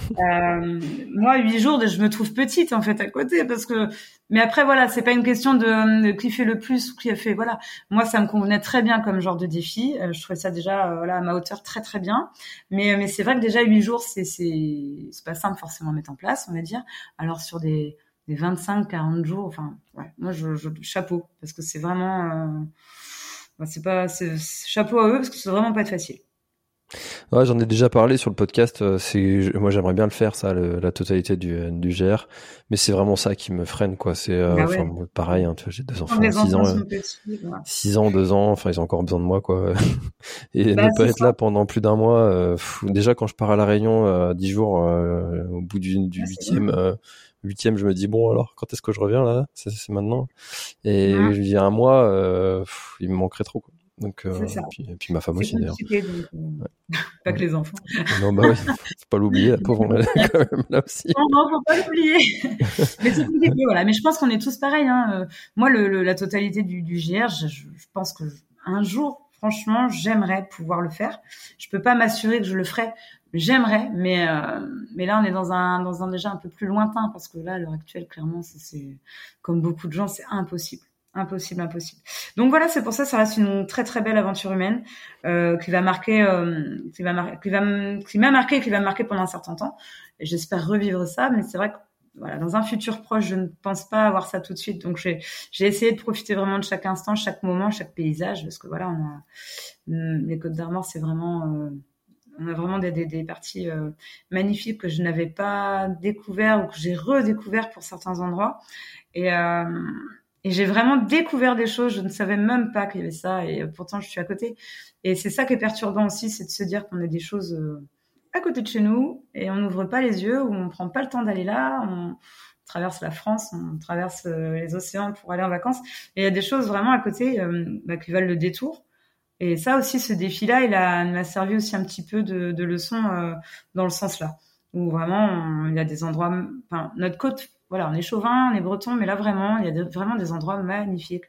Euh, moi, huit jours, je me trouve petite en fait à côté parce que. Mais après, voilà, c'est pas une question de, de qui fait le plus ou qui a fait. Voilà, moi, ça me convenait très bien comme genre de défi. Euh, je trouvais ça déjà, euh, voilà, à ma hauteur, très très bien. Mais mais c'est vrai que déjà huit jours, c'est c'est c'est pas simple forcément à mettre en place, on va dire. Alors sur des des vingt-cinq, quarante jours, enfin, ouais, moi, je, je chapeau parce que c'est vraiment, euh, bah, c'est pas, c'est chapeau à eux parce que c'est vraiment pas être facile. Ouais, j'en ai déjà parlé sur le podcast. euh, C'est, je- moi, j'aimerais bien le faire, ça, le- la totalité du, du G R. Mais c'est vraiment ça qui me freine, quoi. C'est, euh, Bah enfin, ouais. moi, pareil, hein, tu vois, j'ai deux Quand enfants, les six enfants ans, euh, sont petits, voilà. six ans, deux ans. Enfin, ils ont encore besoin de moi, quoi. Et Bah ne pas c'est être ça. là pendant plus d'un mois. euh, pff, déjà, quand je pars à la Réunion, euh, dix jours, euh, au bout du, du Ouais, c'est bien. huitième, euh, huitième, je me dis bon, alors, quand est-ce que je reviens là? C'est, c'est maintenant. Et Ouais, je dis un mois, euh, pff, il me manquerait trop, quoi. Donc, euh, c'est ça. puis, et puis ma femme C'est aussi, d'ailleurs. compliqué, donc, euh, pas que Ouais. les enfants. Non, bah oui, faut pas l'oublier, la pauvre, elle est quand même là aussi. Non, non, faut pas l'oublier. Mais c'est compliqué, voilà. Mais je pense qu'on est tous pareils, hein. Euh, Moi, le, le- la totalité du, du G R, je, je je pense que un jour, franchement, j'aimerais pouvoir le faire. Je peux pas m'assurer que je le ferai. J'aimerais, mais euh, mais là, on est dans un dans un déjà un peu plus lointain parce que là, à l'heure actuelle, clairement, c'est, c'est comme beaucoup de gens, c'est impossible. Impossible, impossible. Donc voilà, c'est pour ça, ça reste une très très belle aventure humaine euh, qui va marquer, euh, qui va mar- qui va m- qui m'a marqué, et qui va me marquer pendant un certain temps. Et j'espère revivre ça, mais c'est vrai que voilà, dans un futur proche, je ne pense pas avoir ça tout de suite. Donc j'ai j'ai essayé de profiter vraiment de chaque instant, chaque moment, chaque paysage, parce que voilà, on a hum, les Côtes d'Armor, c'est vraiment euh, on a vraiment des, des, des parties euh, magnifiques que je n'avais pas découvert ou que j'ai redécouvert pour certains endroits. Et euh, et j'ai vraiment découvert des choses, je ne savais même pas qu'il y avait ça, et pourtant je suis à côté. Et c'est ça qui est perturbant aussi, c'est de se dire qu'on a des choses euh, à côté de chez nous, et on n'ouvre pas les yeux, ou on prend pas le temps d'aller là, on traverse la France, on traverse euh, les océans pour aller en vacances, et il y a des choses vraiment à côté euh, bah, qui valent le détour. Et ça aussi, ce défi-là, il a, il m'a servi aussi un petit peu de, de leçon euh, dans le sens là, où vraiment on- il y a des endroits, enfin notre côte, voilà, on est chauvin, on est breton, mais là vraiment, il y a des, vraiment des endroits magnifiques.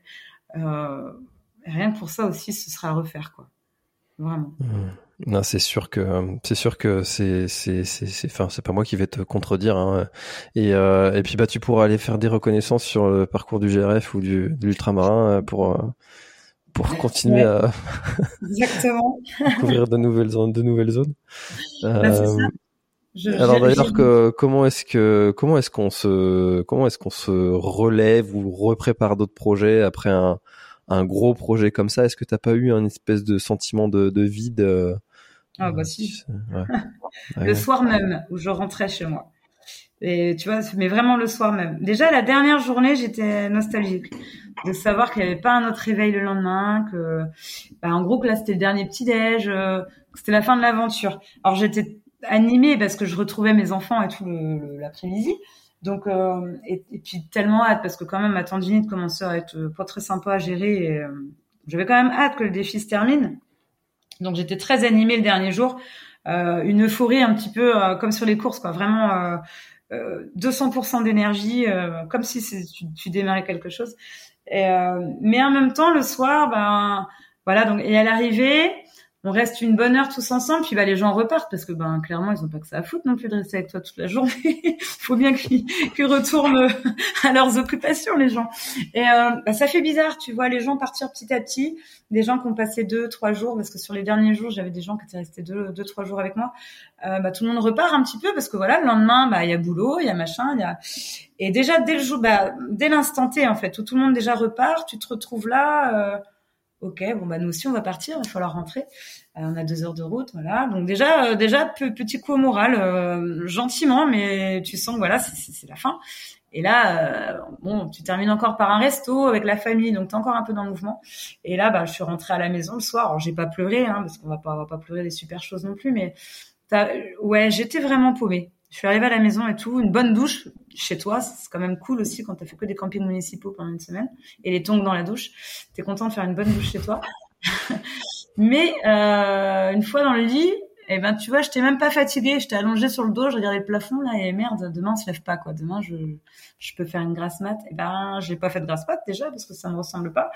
Euh, rien que pour ça aussi, ce sera à refaire, quoi. Vraiment. Mmh. Non, c'est sûr que c'est sûr que c'est c'est c'est c'est enfin c'est pas moi qui vais te contredire, hein. Et euh, et puis bah tu pourras aller faire des reconnaissances sur le parcours du G R F ou du de l'ultramarin euh, pour euh, pour continuer Ouais, à exactement. découvrir de nouvelles zones de nouvelles zones. Bah, c'est ça. Euh, Je, alors j'ai, j'ai... d'ailleurs que comment est-ce que comment est-ce qu'on se comment est-ce qu'on se relève ou reprépare d'autres projets après un un gros projet comme ça? Est-ce que t'as pas eu un espèce de sentiment de de vide euh, Ah bah euh, si. tu sais, ouais. Le Ouais. soir même où je rentrais chez moi. Et tu vois, mais vraiment le soir même. Déjà, la dernière journée, j'étais nostalgique de savoir qu'il n'y avait pas un autre réveil le lendemain, que, bah, en gros, que là, c'était le dernier petit-déj, euh, que c'était la fin de l'aventure. Alors, j'étais animée parce que je retrouvais mes enfants et tout le, le- l'après-midi. Donc, euh, et, et puis tellement hâte parce que quand même, ma tendinite commençait à être pas très sympa à gérer et euh, j'avais quand même hâte que le défi se termine. Donc j'étais très animée le dernier jour, euh, une euphorie un petit peu euh, comme sur les courses, quoi. Vraiment euh, euh, deux cents pour cent d'énergie, euh, comme si c'est, tu, tu démarrais quelque chose. Et, euh, mais en même temps, le soir, ben voilà. Donc et à l'arrivée, on reste une bonne heure tous ensemble, puis bah les gens repartent parce que ben clairement ils ont pas que ça à foutre non plus de rester avec toi toute la journée. Il faut bien qu'ils, qu'ils retournent à leurs occupations les gens. Et euh, bah ça fait bizarre, tu vois les gens partir petit à petit, des gens qui ont passé deux, trois jours parce que sur les derniers jours j'avais des gens qui étaient restés deux, deux, trois jours avec moi. Euh, bah tout le monde repart un petit peu parce que voilà le lendemain bah il y a boulot, il y a machin, il y a et déjà dès le jour, bah dès l'instant T en fait où tout le monde déjà repart, tu te retrouves là. Euh, Ok, bon bah nous aussi on va partir, il va falloir rentrer. Euh, on a deux heures de route, voilà. Donc déjà, euh, déjà p- petit coup au moral, euh, gentiment, mais tu sens que voilà, c'est, c'est, c'est la fin. Et là, euh, bon, tu termines encore par un resto avec la famille, donc t'es encore un peu dans le mouvement. Et là, bah je suis rentrée à la maison le soir. Alors j'ai pas pleuré, hein, parce qu'on va pas, on va pas pleurer des super choses non plus, mais t'as, ouais, j'étais vraiment paumée. Je suis arrivée à la maison et tout, une bonne douche chez toi, c'est quand même cool aussi quand t'as fait que des campings municipaux pendant une semaine et les tongs dans la douche. T'es content de faire une bonne douche chez toi. Mais euh, une fois dans le lit, eh ben tu vois, j'étais même pas fatiguée, j'étais allongée sur le dos, je regardais le plafond là et merde, demain on se lève pas quoi. Demain je je peux faire une grasse mat. Eh ben j'ai pas fait de grasse mat déjà parce que ça me ressemble pas.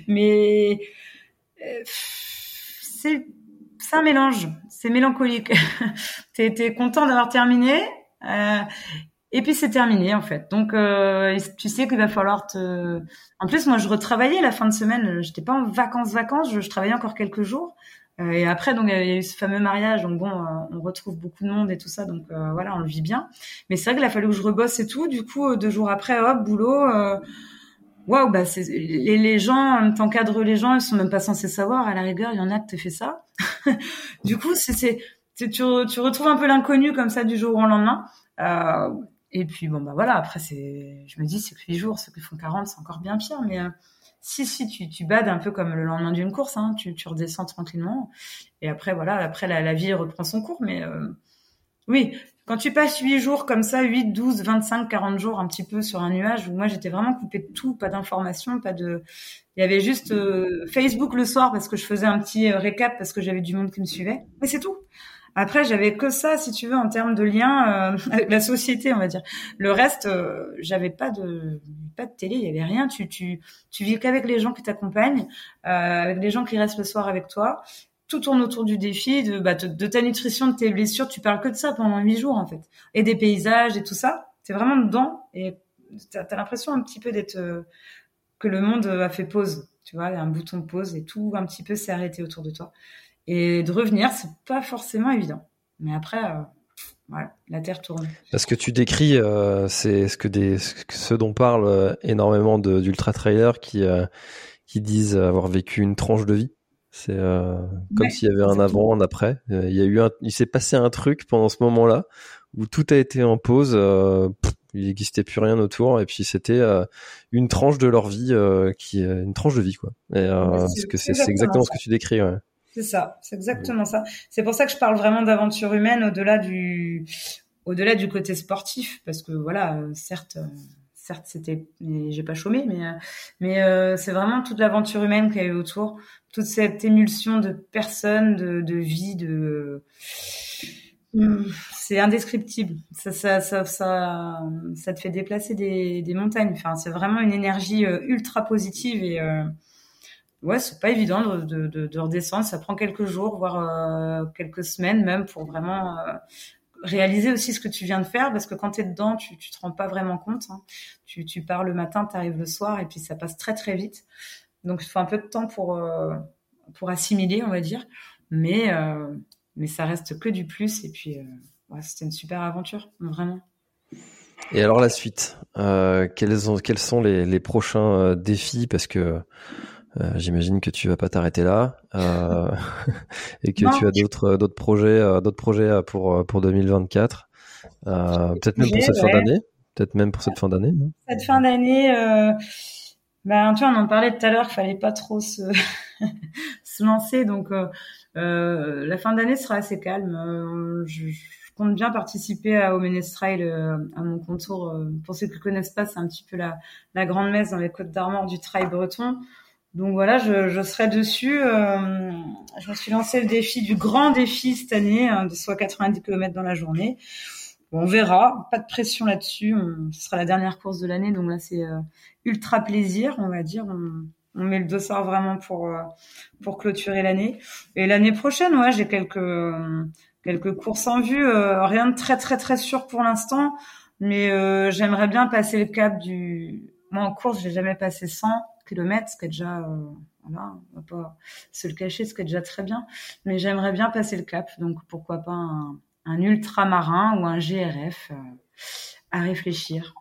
Mais euh, c'est c'est un mélange, c'est mélancolique. t'es, t'es content d'avoir terminé, euh, et puis c'est terminé en fait. Donc euh, tu sais qu'il va falloir te. En plus, moi je retravaillais la fin de semaine. J'étais pas en vacances, vacances. Je, je travaillais encore quelques jours. Euh, et après, donc il y a eu ce fameux mariage. Donc bon, euh, on retrouve beaucoup de monde et tout ça. Donc euh, voilà, on le vit bien. Mais c'est vrai qu'il a fallu que je rebosse et tout. Du coup, deux jours après, hop, boulot. Euh, Waouh, bah c'est les, les gens, t'encadres les gens, ils sont même pas censés savoir. À la rigueur, il y en a qui te fait ça. Du coup, c'est, c'est, c'est tu, tu retrouves un peu l'inconnu comme ça du jour au lendemain. Euh, et puis bon bah voilà. Après c'est, je me dis c'est que huit jours, ceux qui font quarante, c'est encore bien pire. Mais euh, si si tu tu bades un peu comme le lendemain d'une course, hein, tu tu redescends tranquillement. Et après voilà, après la, la vie reprend son cours. Mais euh, oui. Quand tu passes huit jours comme ça, huit, douze, vingt-cinq, quarante jours un petit peu sur un nuage, où moi j'étais vraiment coupée de tout, pas d'informations, pas de... Il y avait juste euh, Facebook le soir parce que je faisais un petit euh, récap parce que j'avais du monde qui me suivait. Mais c'est tout. Après, j'avais que ça, si tu veux, en termes de lien euh, avec la société, on va dire. Le reste, euh, j'avais pas de pas de télé, il y avait rien. Tu tu tu vis qu'avec les gens qui t'accompagnent, euh, avec les gens qui restent le soir avec toi. Tout tourne autour du défi, de, bah, de, de ta nutrition, de tes blessures. Tu parles que de ça pendant huit jours, en fait. Et des paysages et tout ça. T'es vraiment dedans et t'as, t'as l'impression un petit peu d'être, euh, que le monde a fait pause. Tu vois, il y a un bouton de pause et tout un petit peu s'est arrêté autour de toi. Et de revenir, c'est pas forcément évident. Mais après, euh, voilà, la terre tourne. Parce que tu décris, euh, c'est ce que des, ce dont parlent euh, énormément de, d'ultra-trailers qui, euh, qui disent avoir vécu une tranche de vie. C'est euh, comme Ouais, s'il y avait un avant, un après. Euh, il y a eu un, il s'est passé un truc pendant ce moment-là où tout a été en pause. Euh, pff, il n'existait plus rien autour et puis c'était euh, une tranche de leur vie euh, qui est une tranche de vie quoi. Et euh, ouais, parce que c'est, c'est exactement ce que tu décris. Ouais. C'est ça, c'est exactement ça. C'est pour ça que je parle vraiment d'aventure humaine au-delà du, au-delà du côté sportif, parce que voilà, euh, certes, euh, certes c'était, j'ai pas chômé, mais euh, mais euh, c'est vraiment toute l'aventure humaine qu'il y a eu autour, toute cette émulsion de personnes, de, de vie, de, c'est indescriptible. Ça, ça, ça, ça, ça te fait déplacer des, des montagnes. Enfin, c'est vraiment une énergie euh, ultra positive et euh, ouais, c'est pas évident de, de, de, de redescendre. Ça prend quelques jours, voire euh, quelques semaines même pour vraiment euh, réaliser aussi ce que tu viens de faire. Parce que quand t'es dedans, tu, tu te rends pas vraiment compte. Hein. Tu, tu pars le matin, t'arrives le soir et puis ça passe très très vite. Donc il faut un peu de temps pour euh, pour assimiler, on va dire. Mais euh, mais ça reste que du plus. Et puis euh, ouais, c'était une super aventure, vraiment. Et alors la suite, euh, quels, ont, quels sont les, les prochains euh, défis parce que Euh, j'imagine que tu vas pas t'arrêter là euh, et que Non. tu as d'autres d'autres projets euh, d'autres projets pour pour deux mille vingt-quatre euh, peut-être même pour cette ouais. fin d'année peut-être même pour cette fin d'année non Cette fin d'année euh, ben tu vois on en parlait tout à l'heure qu'il fallait pas trop se se lancer donc euh, euh, la fin d'année sera assez calme euh, je, je compte bien participer à, au Ménestrail euh, à mon contour euh, pour ceux qui connaissent pas c'est un petit peu la la grande messe dans les Côtes d'Armor du trail breton Donc voilà, je, je serai dessus. Euh, je me suis lancé le défi du grand défi cette année, hein, de soit quatre-vingt-dix kilomètres dans la journée. Bon, on verra, pas de pression là-dessus. On, ce sera la dernière course de l'année, donc là c'est euh, ultra plaisir, on va dire. On, on met le dossard vraiment pour euh, pour clôturer l'année. Et l'année prochaine, ouais, j'ai quelques euh, quelques courses en vue. Euh, rien de très très très sûr pour l'instant, mais euh, j'aimerais bien passer le cap du. Moi en course, j'ai jamais passé cent kilomètres, ce qui est déjà, euh, voilà, on va pas se le cacher, ce qui est déjà très bien. Mais j'aimerais bien passer le cap, donc pourquoi pas un, un ultramarin ou un G R F euh, à réfléchir.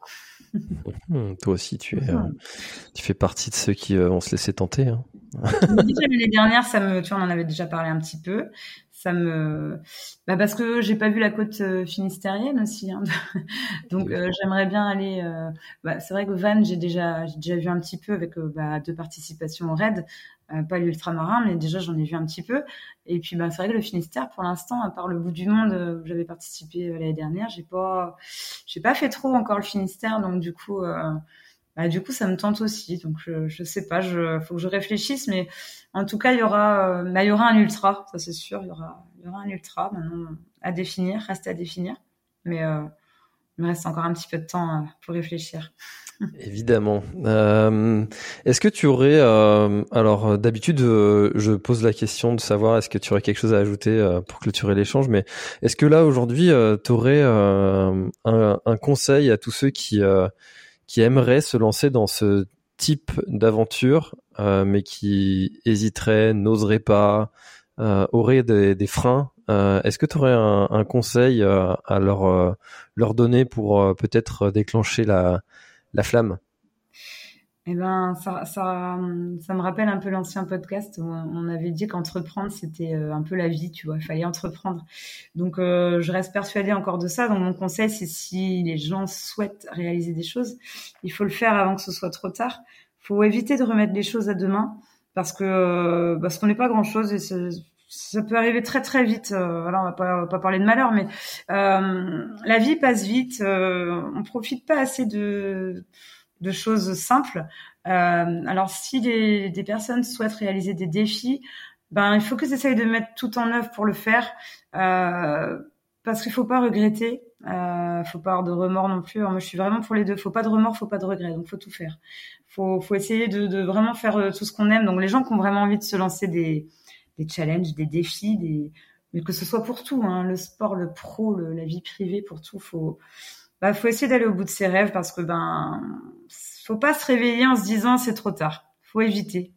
Mmh, toi aussi, tu es, euh, tu fais partie de ceux qui euh, vont se laisser tenter. Hein. L'année dernière, ça me, tu vois, on en avait déjà parlé un petit peu. Ça me, bah parce que j'ai pas vu la côte finistérienne aussi, hein. Donc euh, j'aimerais bien aller. Euh... Bah, c'est vrai que Vannes, j'ai déjà, j'ai déjà vu un petit peu avec euh, bah, deux participations au raid, euh, pas l'ultramarin, mais déjà j'en ai vu un petit peu. Et puis bah c'est vrai que le Finistère, pour l'instant, à part le bout du monde où j'avais participé euh, l'année dernière, j'ai pas, j'ai pas fait trop encore le Finistère, donc du coup. Euh... Bah, du coup, ça me tente aussi. Donc, je, je sais pas, je, faut que je réfléchisse, mais en tout cas, il y aura, euh, bah, il y aura un ultra, ça c'est sûr. Il y aura, il y aura un ultra maintenant à définir, reste à définir. Mais euh, il me reste encore un petit peu de temps euh, pour réfléchir. Évidemment. Euh, est-ce que tu aurais, euh, alors d'habitude, euh, je pose la question de savoir est-ce que tu aurais quelque chose à ajouter euh, pour clôturer l'échange, mais est-ce que là aujourd'hui, euh, tu aurais euh, un, un conseil à tous ceux qui euh, qui aimeraient se lancer dans ce type d'aventure, euh, mais qui hésiteraient, n'oseraient pas, euh, auraient des, des freins. Euh, est-ce que tu aurais un, un conseil euh, à leur, euh, leur donner pour euh, peut-être déclencher la, la flamme ? Eh ben, ça, ça, ça me rappelle un peu l'ancien podcast où on avait dit qu'entreprendre, c'était un peu la vie, tu vois, il fallait entreprendre. Donc, euh, je reste persuadée encore de ça. Donc, mon conseil, c'est si les gens souhaitent réaliser des choses, il faut le faire avant que ce soit trop tard. Il faut éviter de remettre les choses à demain parce que parce qu'on n'est pas grand-chose et c'est, ça peut arriver très très vite. Euh, voilà, on va pas, on va pas parler de malheur, mais euh, la vie passe vite. Euh, on profite pas assez de de choses simples. Euh, alors, si des, des personnes souhaitent réaliser des défis, ben il faut qu'ils essayent de mettre tout en œuvre pour le faire, euh, parce qu'il faut pas regretter, euh, faut pas avoir de remords non plus. Alors, moi, je suis vraiment pour les deux. Faut pas de remords, faut pas de regrets. Donc, faut tout faire. Faut, faut essayer de, de vraiment faire tout ce qu'on aime. Donc, les gens qui ont vraiment envie de se lancer des, des challenges, des défis, des, mais que ce soit pour tout, hein, le sport, le pro, le, la vie privée, pour tout, faut Bah, faut essayer d'aller au bout de ses rêves parce que ben, faut pas se réveiller en se disant c'est trop tard. Faut éviter.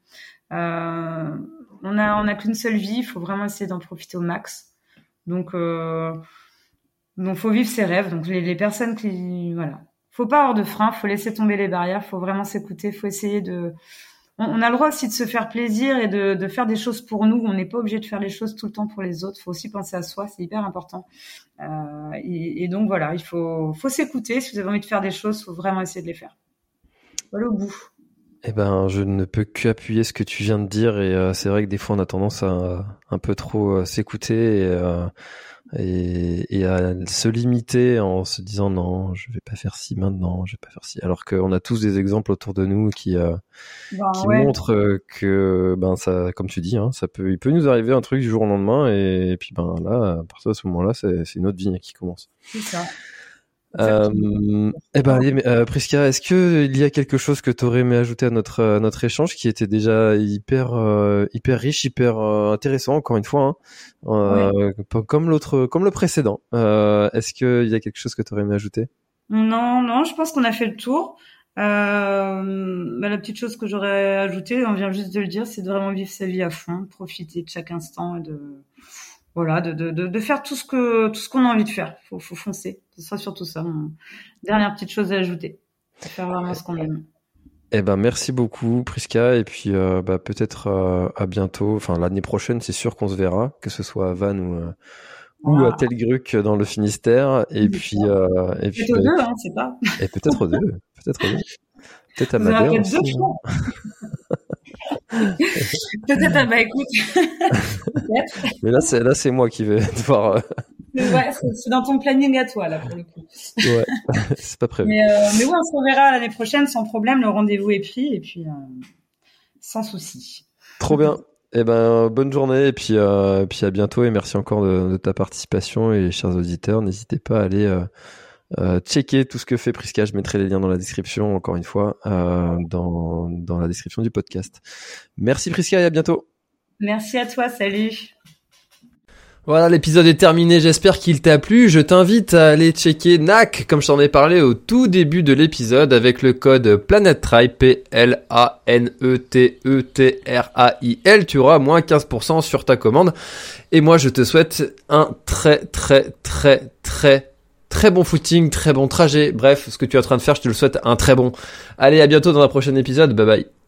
Euh, on a, on a qu'une seule vie. Il faut vraiment essayer d'en profiter au max. Donc, euh, donc faut vivre ses rêves. Donc les, les personnes qui, voilà, faut pas avoir de frein. Faut laisser tomber les barrières. Faut vraiment s'écouter. Faut essayer de. On, on a le droit aussi de se faire plaisir et de, de faire des choses pour nous. On n'est pas obligé de faire les choses tout le temps pour les autres. Faut aussi penser à soi. C'est hyper important. Euh, et, et donc voilà, il faut, faut s'écouter. Si vous avez envie de faire des choses, faut vraiment essayer de les faire. Voilà au bout. Eh ben, je ne peux qu'appuyer ce que tu viens de dire et euh, c'est vrai que des fois on a tendance à euh, un peu trop euh, s'écouter et, euh, et, et à se limiter en se disant non, je vais pas faire ci maintenant, je vais pas faire ci. Alors qu'on a tous des exemples autour de nous qui euh, Ben, qui ouais. montrent que ben ça, comme tu dis, hein, ça peut, il peut nous arriver un truc du jour au lendemain et, et puis ben là, à partir de ce moment-là, c'est, c'est une autre vie qui commence. C'est ça. Euh, eh ben, allez, euh, Prisca, est-ce que il y a quelque chose que tu aurais aimé ajouter à notre à notre échange qui était déjà hyper euh, hyper riche, hyper euh, intéressant encore une fois, hein, euh, ouais. comme l'autre, comme le précédent. Euh, est-ce qu'il y a quelque chose que tu aurais aimé ajouter ? Non, non, je pense qu'on a fait le tour. Euh, bah, la petite chose que j'aurais ajoutée, on vient juste de le dire, c'est de vraiment vivre sa vie à fond, profiter de chaque instant et de voilà, de, de, de, de faire tout ce que, tout ce qu'on a envie de faire. Faut, faut foncer. Ce sera surtout ça. Mon dernière petite chose à ajouter. Faire vraiment ce qu'on aime. Eh ben, merci beaucoup, Prisca. Et puis, euh, bah, peut-être, euh, à bientôt. Enfin, l'année prochaine, c'est sûr qu'on se verra, que ce soit à Vannes ou, euh, voilà. ou à Telgruc dans le Finistère. Et puis, euh, et puis, peut-être aux deux, hein, c'est pas. Et peut-être aux deux. Peut-être aux deux. Peut-être à Madère aussi. Deux fois. Peut-être à bah écoute. Peut-être. Mais là c'est là c'est moi qui vais devoir. Euh... Ouais, c'est, c'est dans ton planning à toi là pour le coup. Ouais, c'est pas prévu. Mais, euh, mais ouais, on se reverra l'année prochaine sans problème. Le rendez-vous est pris et puis euh, sans souci. Trop bien. Eh ben, bonne journée et puis, euh, puis à bientôt et merci encore de, de ta participation et chers auditeurs, n'hésitez pas à aller euh, euh, checker tout ce que fait Prisca. Je mettrai les liens dans la description, encore une fois, euh, dans, dans la description du podcast. Merci Prisca et à bientôt. Merci à toi, salut. Voilà, l'épisode est terminé, j'espère qu'il t'a plu. Je t'invite à aller checker N A C, comme je t'en ai parlé au tout début de l'épisode, avec le code PlanetTrail, P L A N E T E T R A I L. Tu auras moins quinze pour cent sur ta commande. Et moi, je te souhaite un très, très, très, très, très bon footing, très bon trajet. Bref, ce que tu es en train de faire, je te le souhaite un très bon. Allez, à bientôt dans un prochain épisode. Bye bye.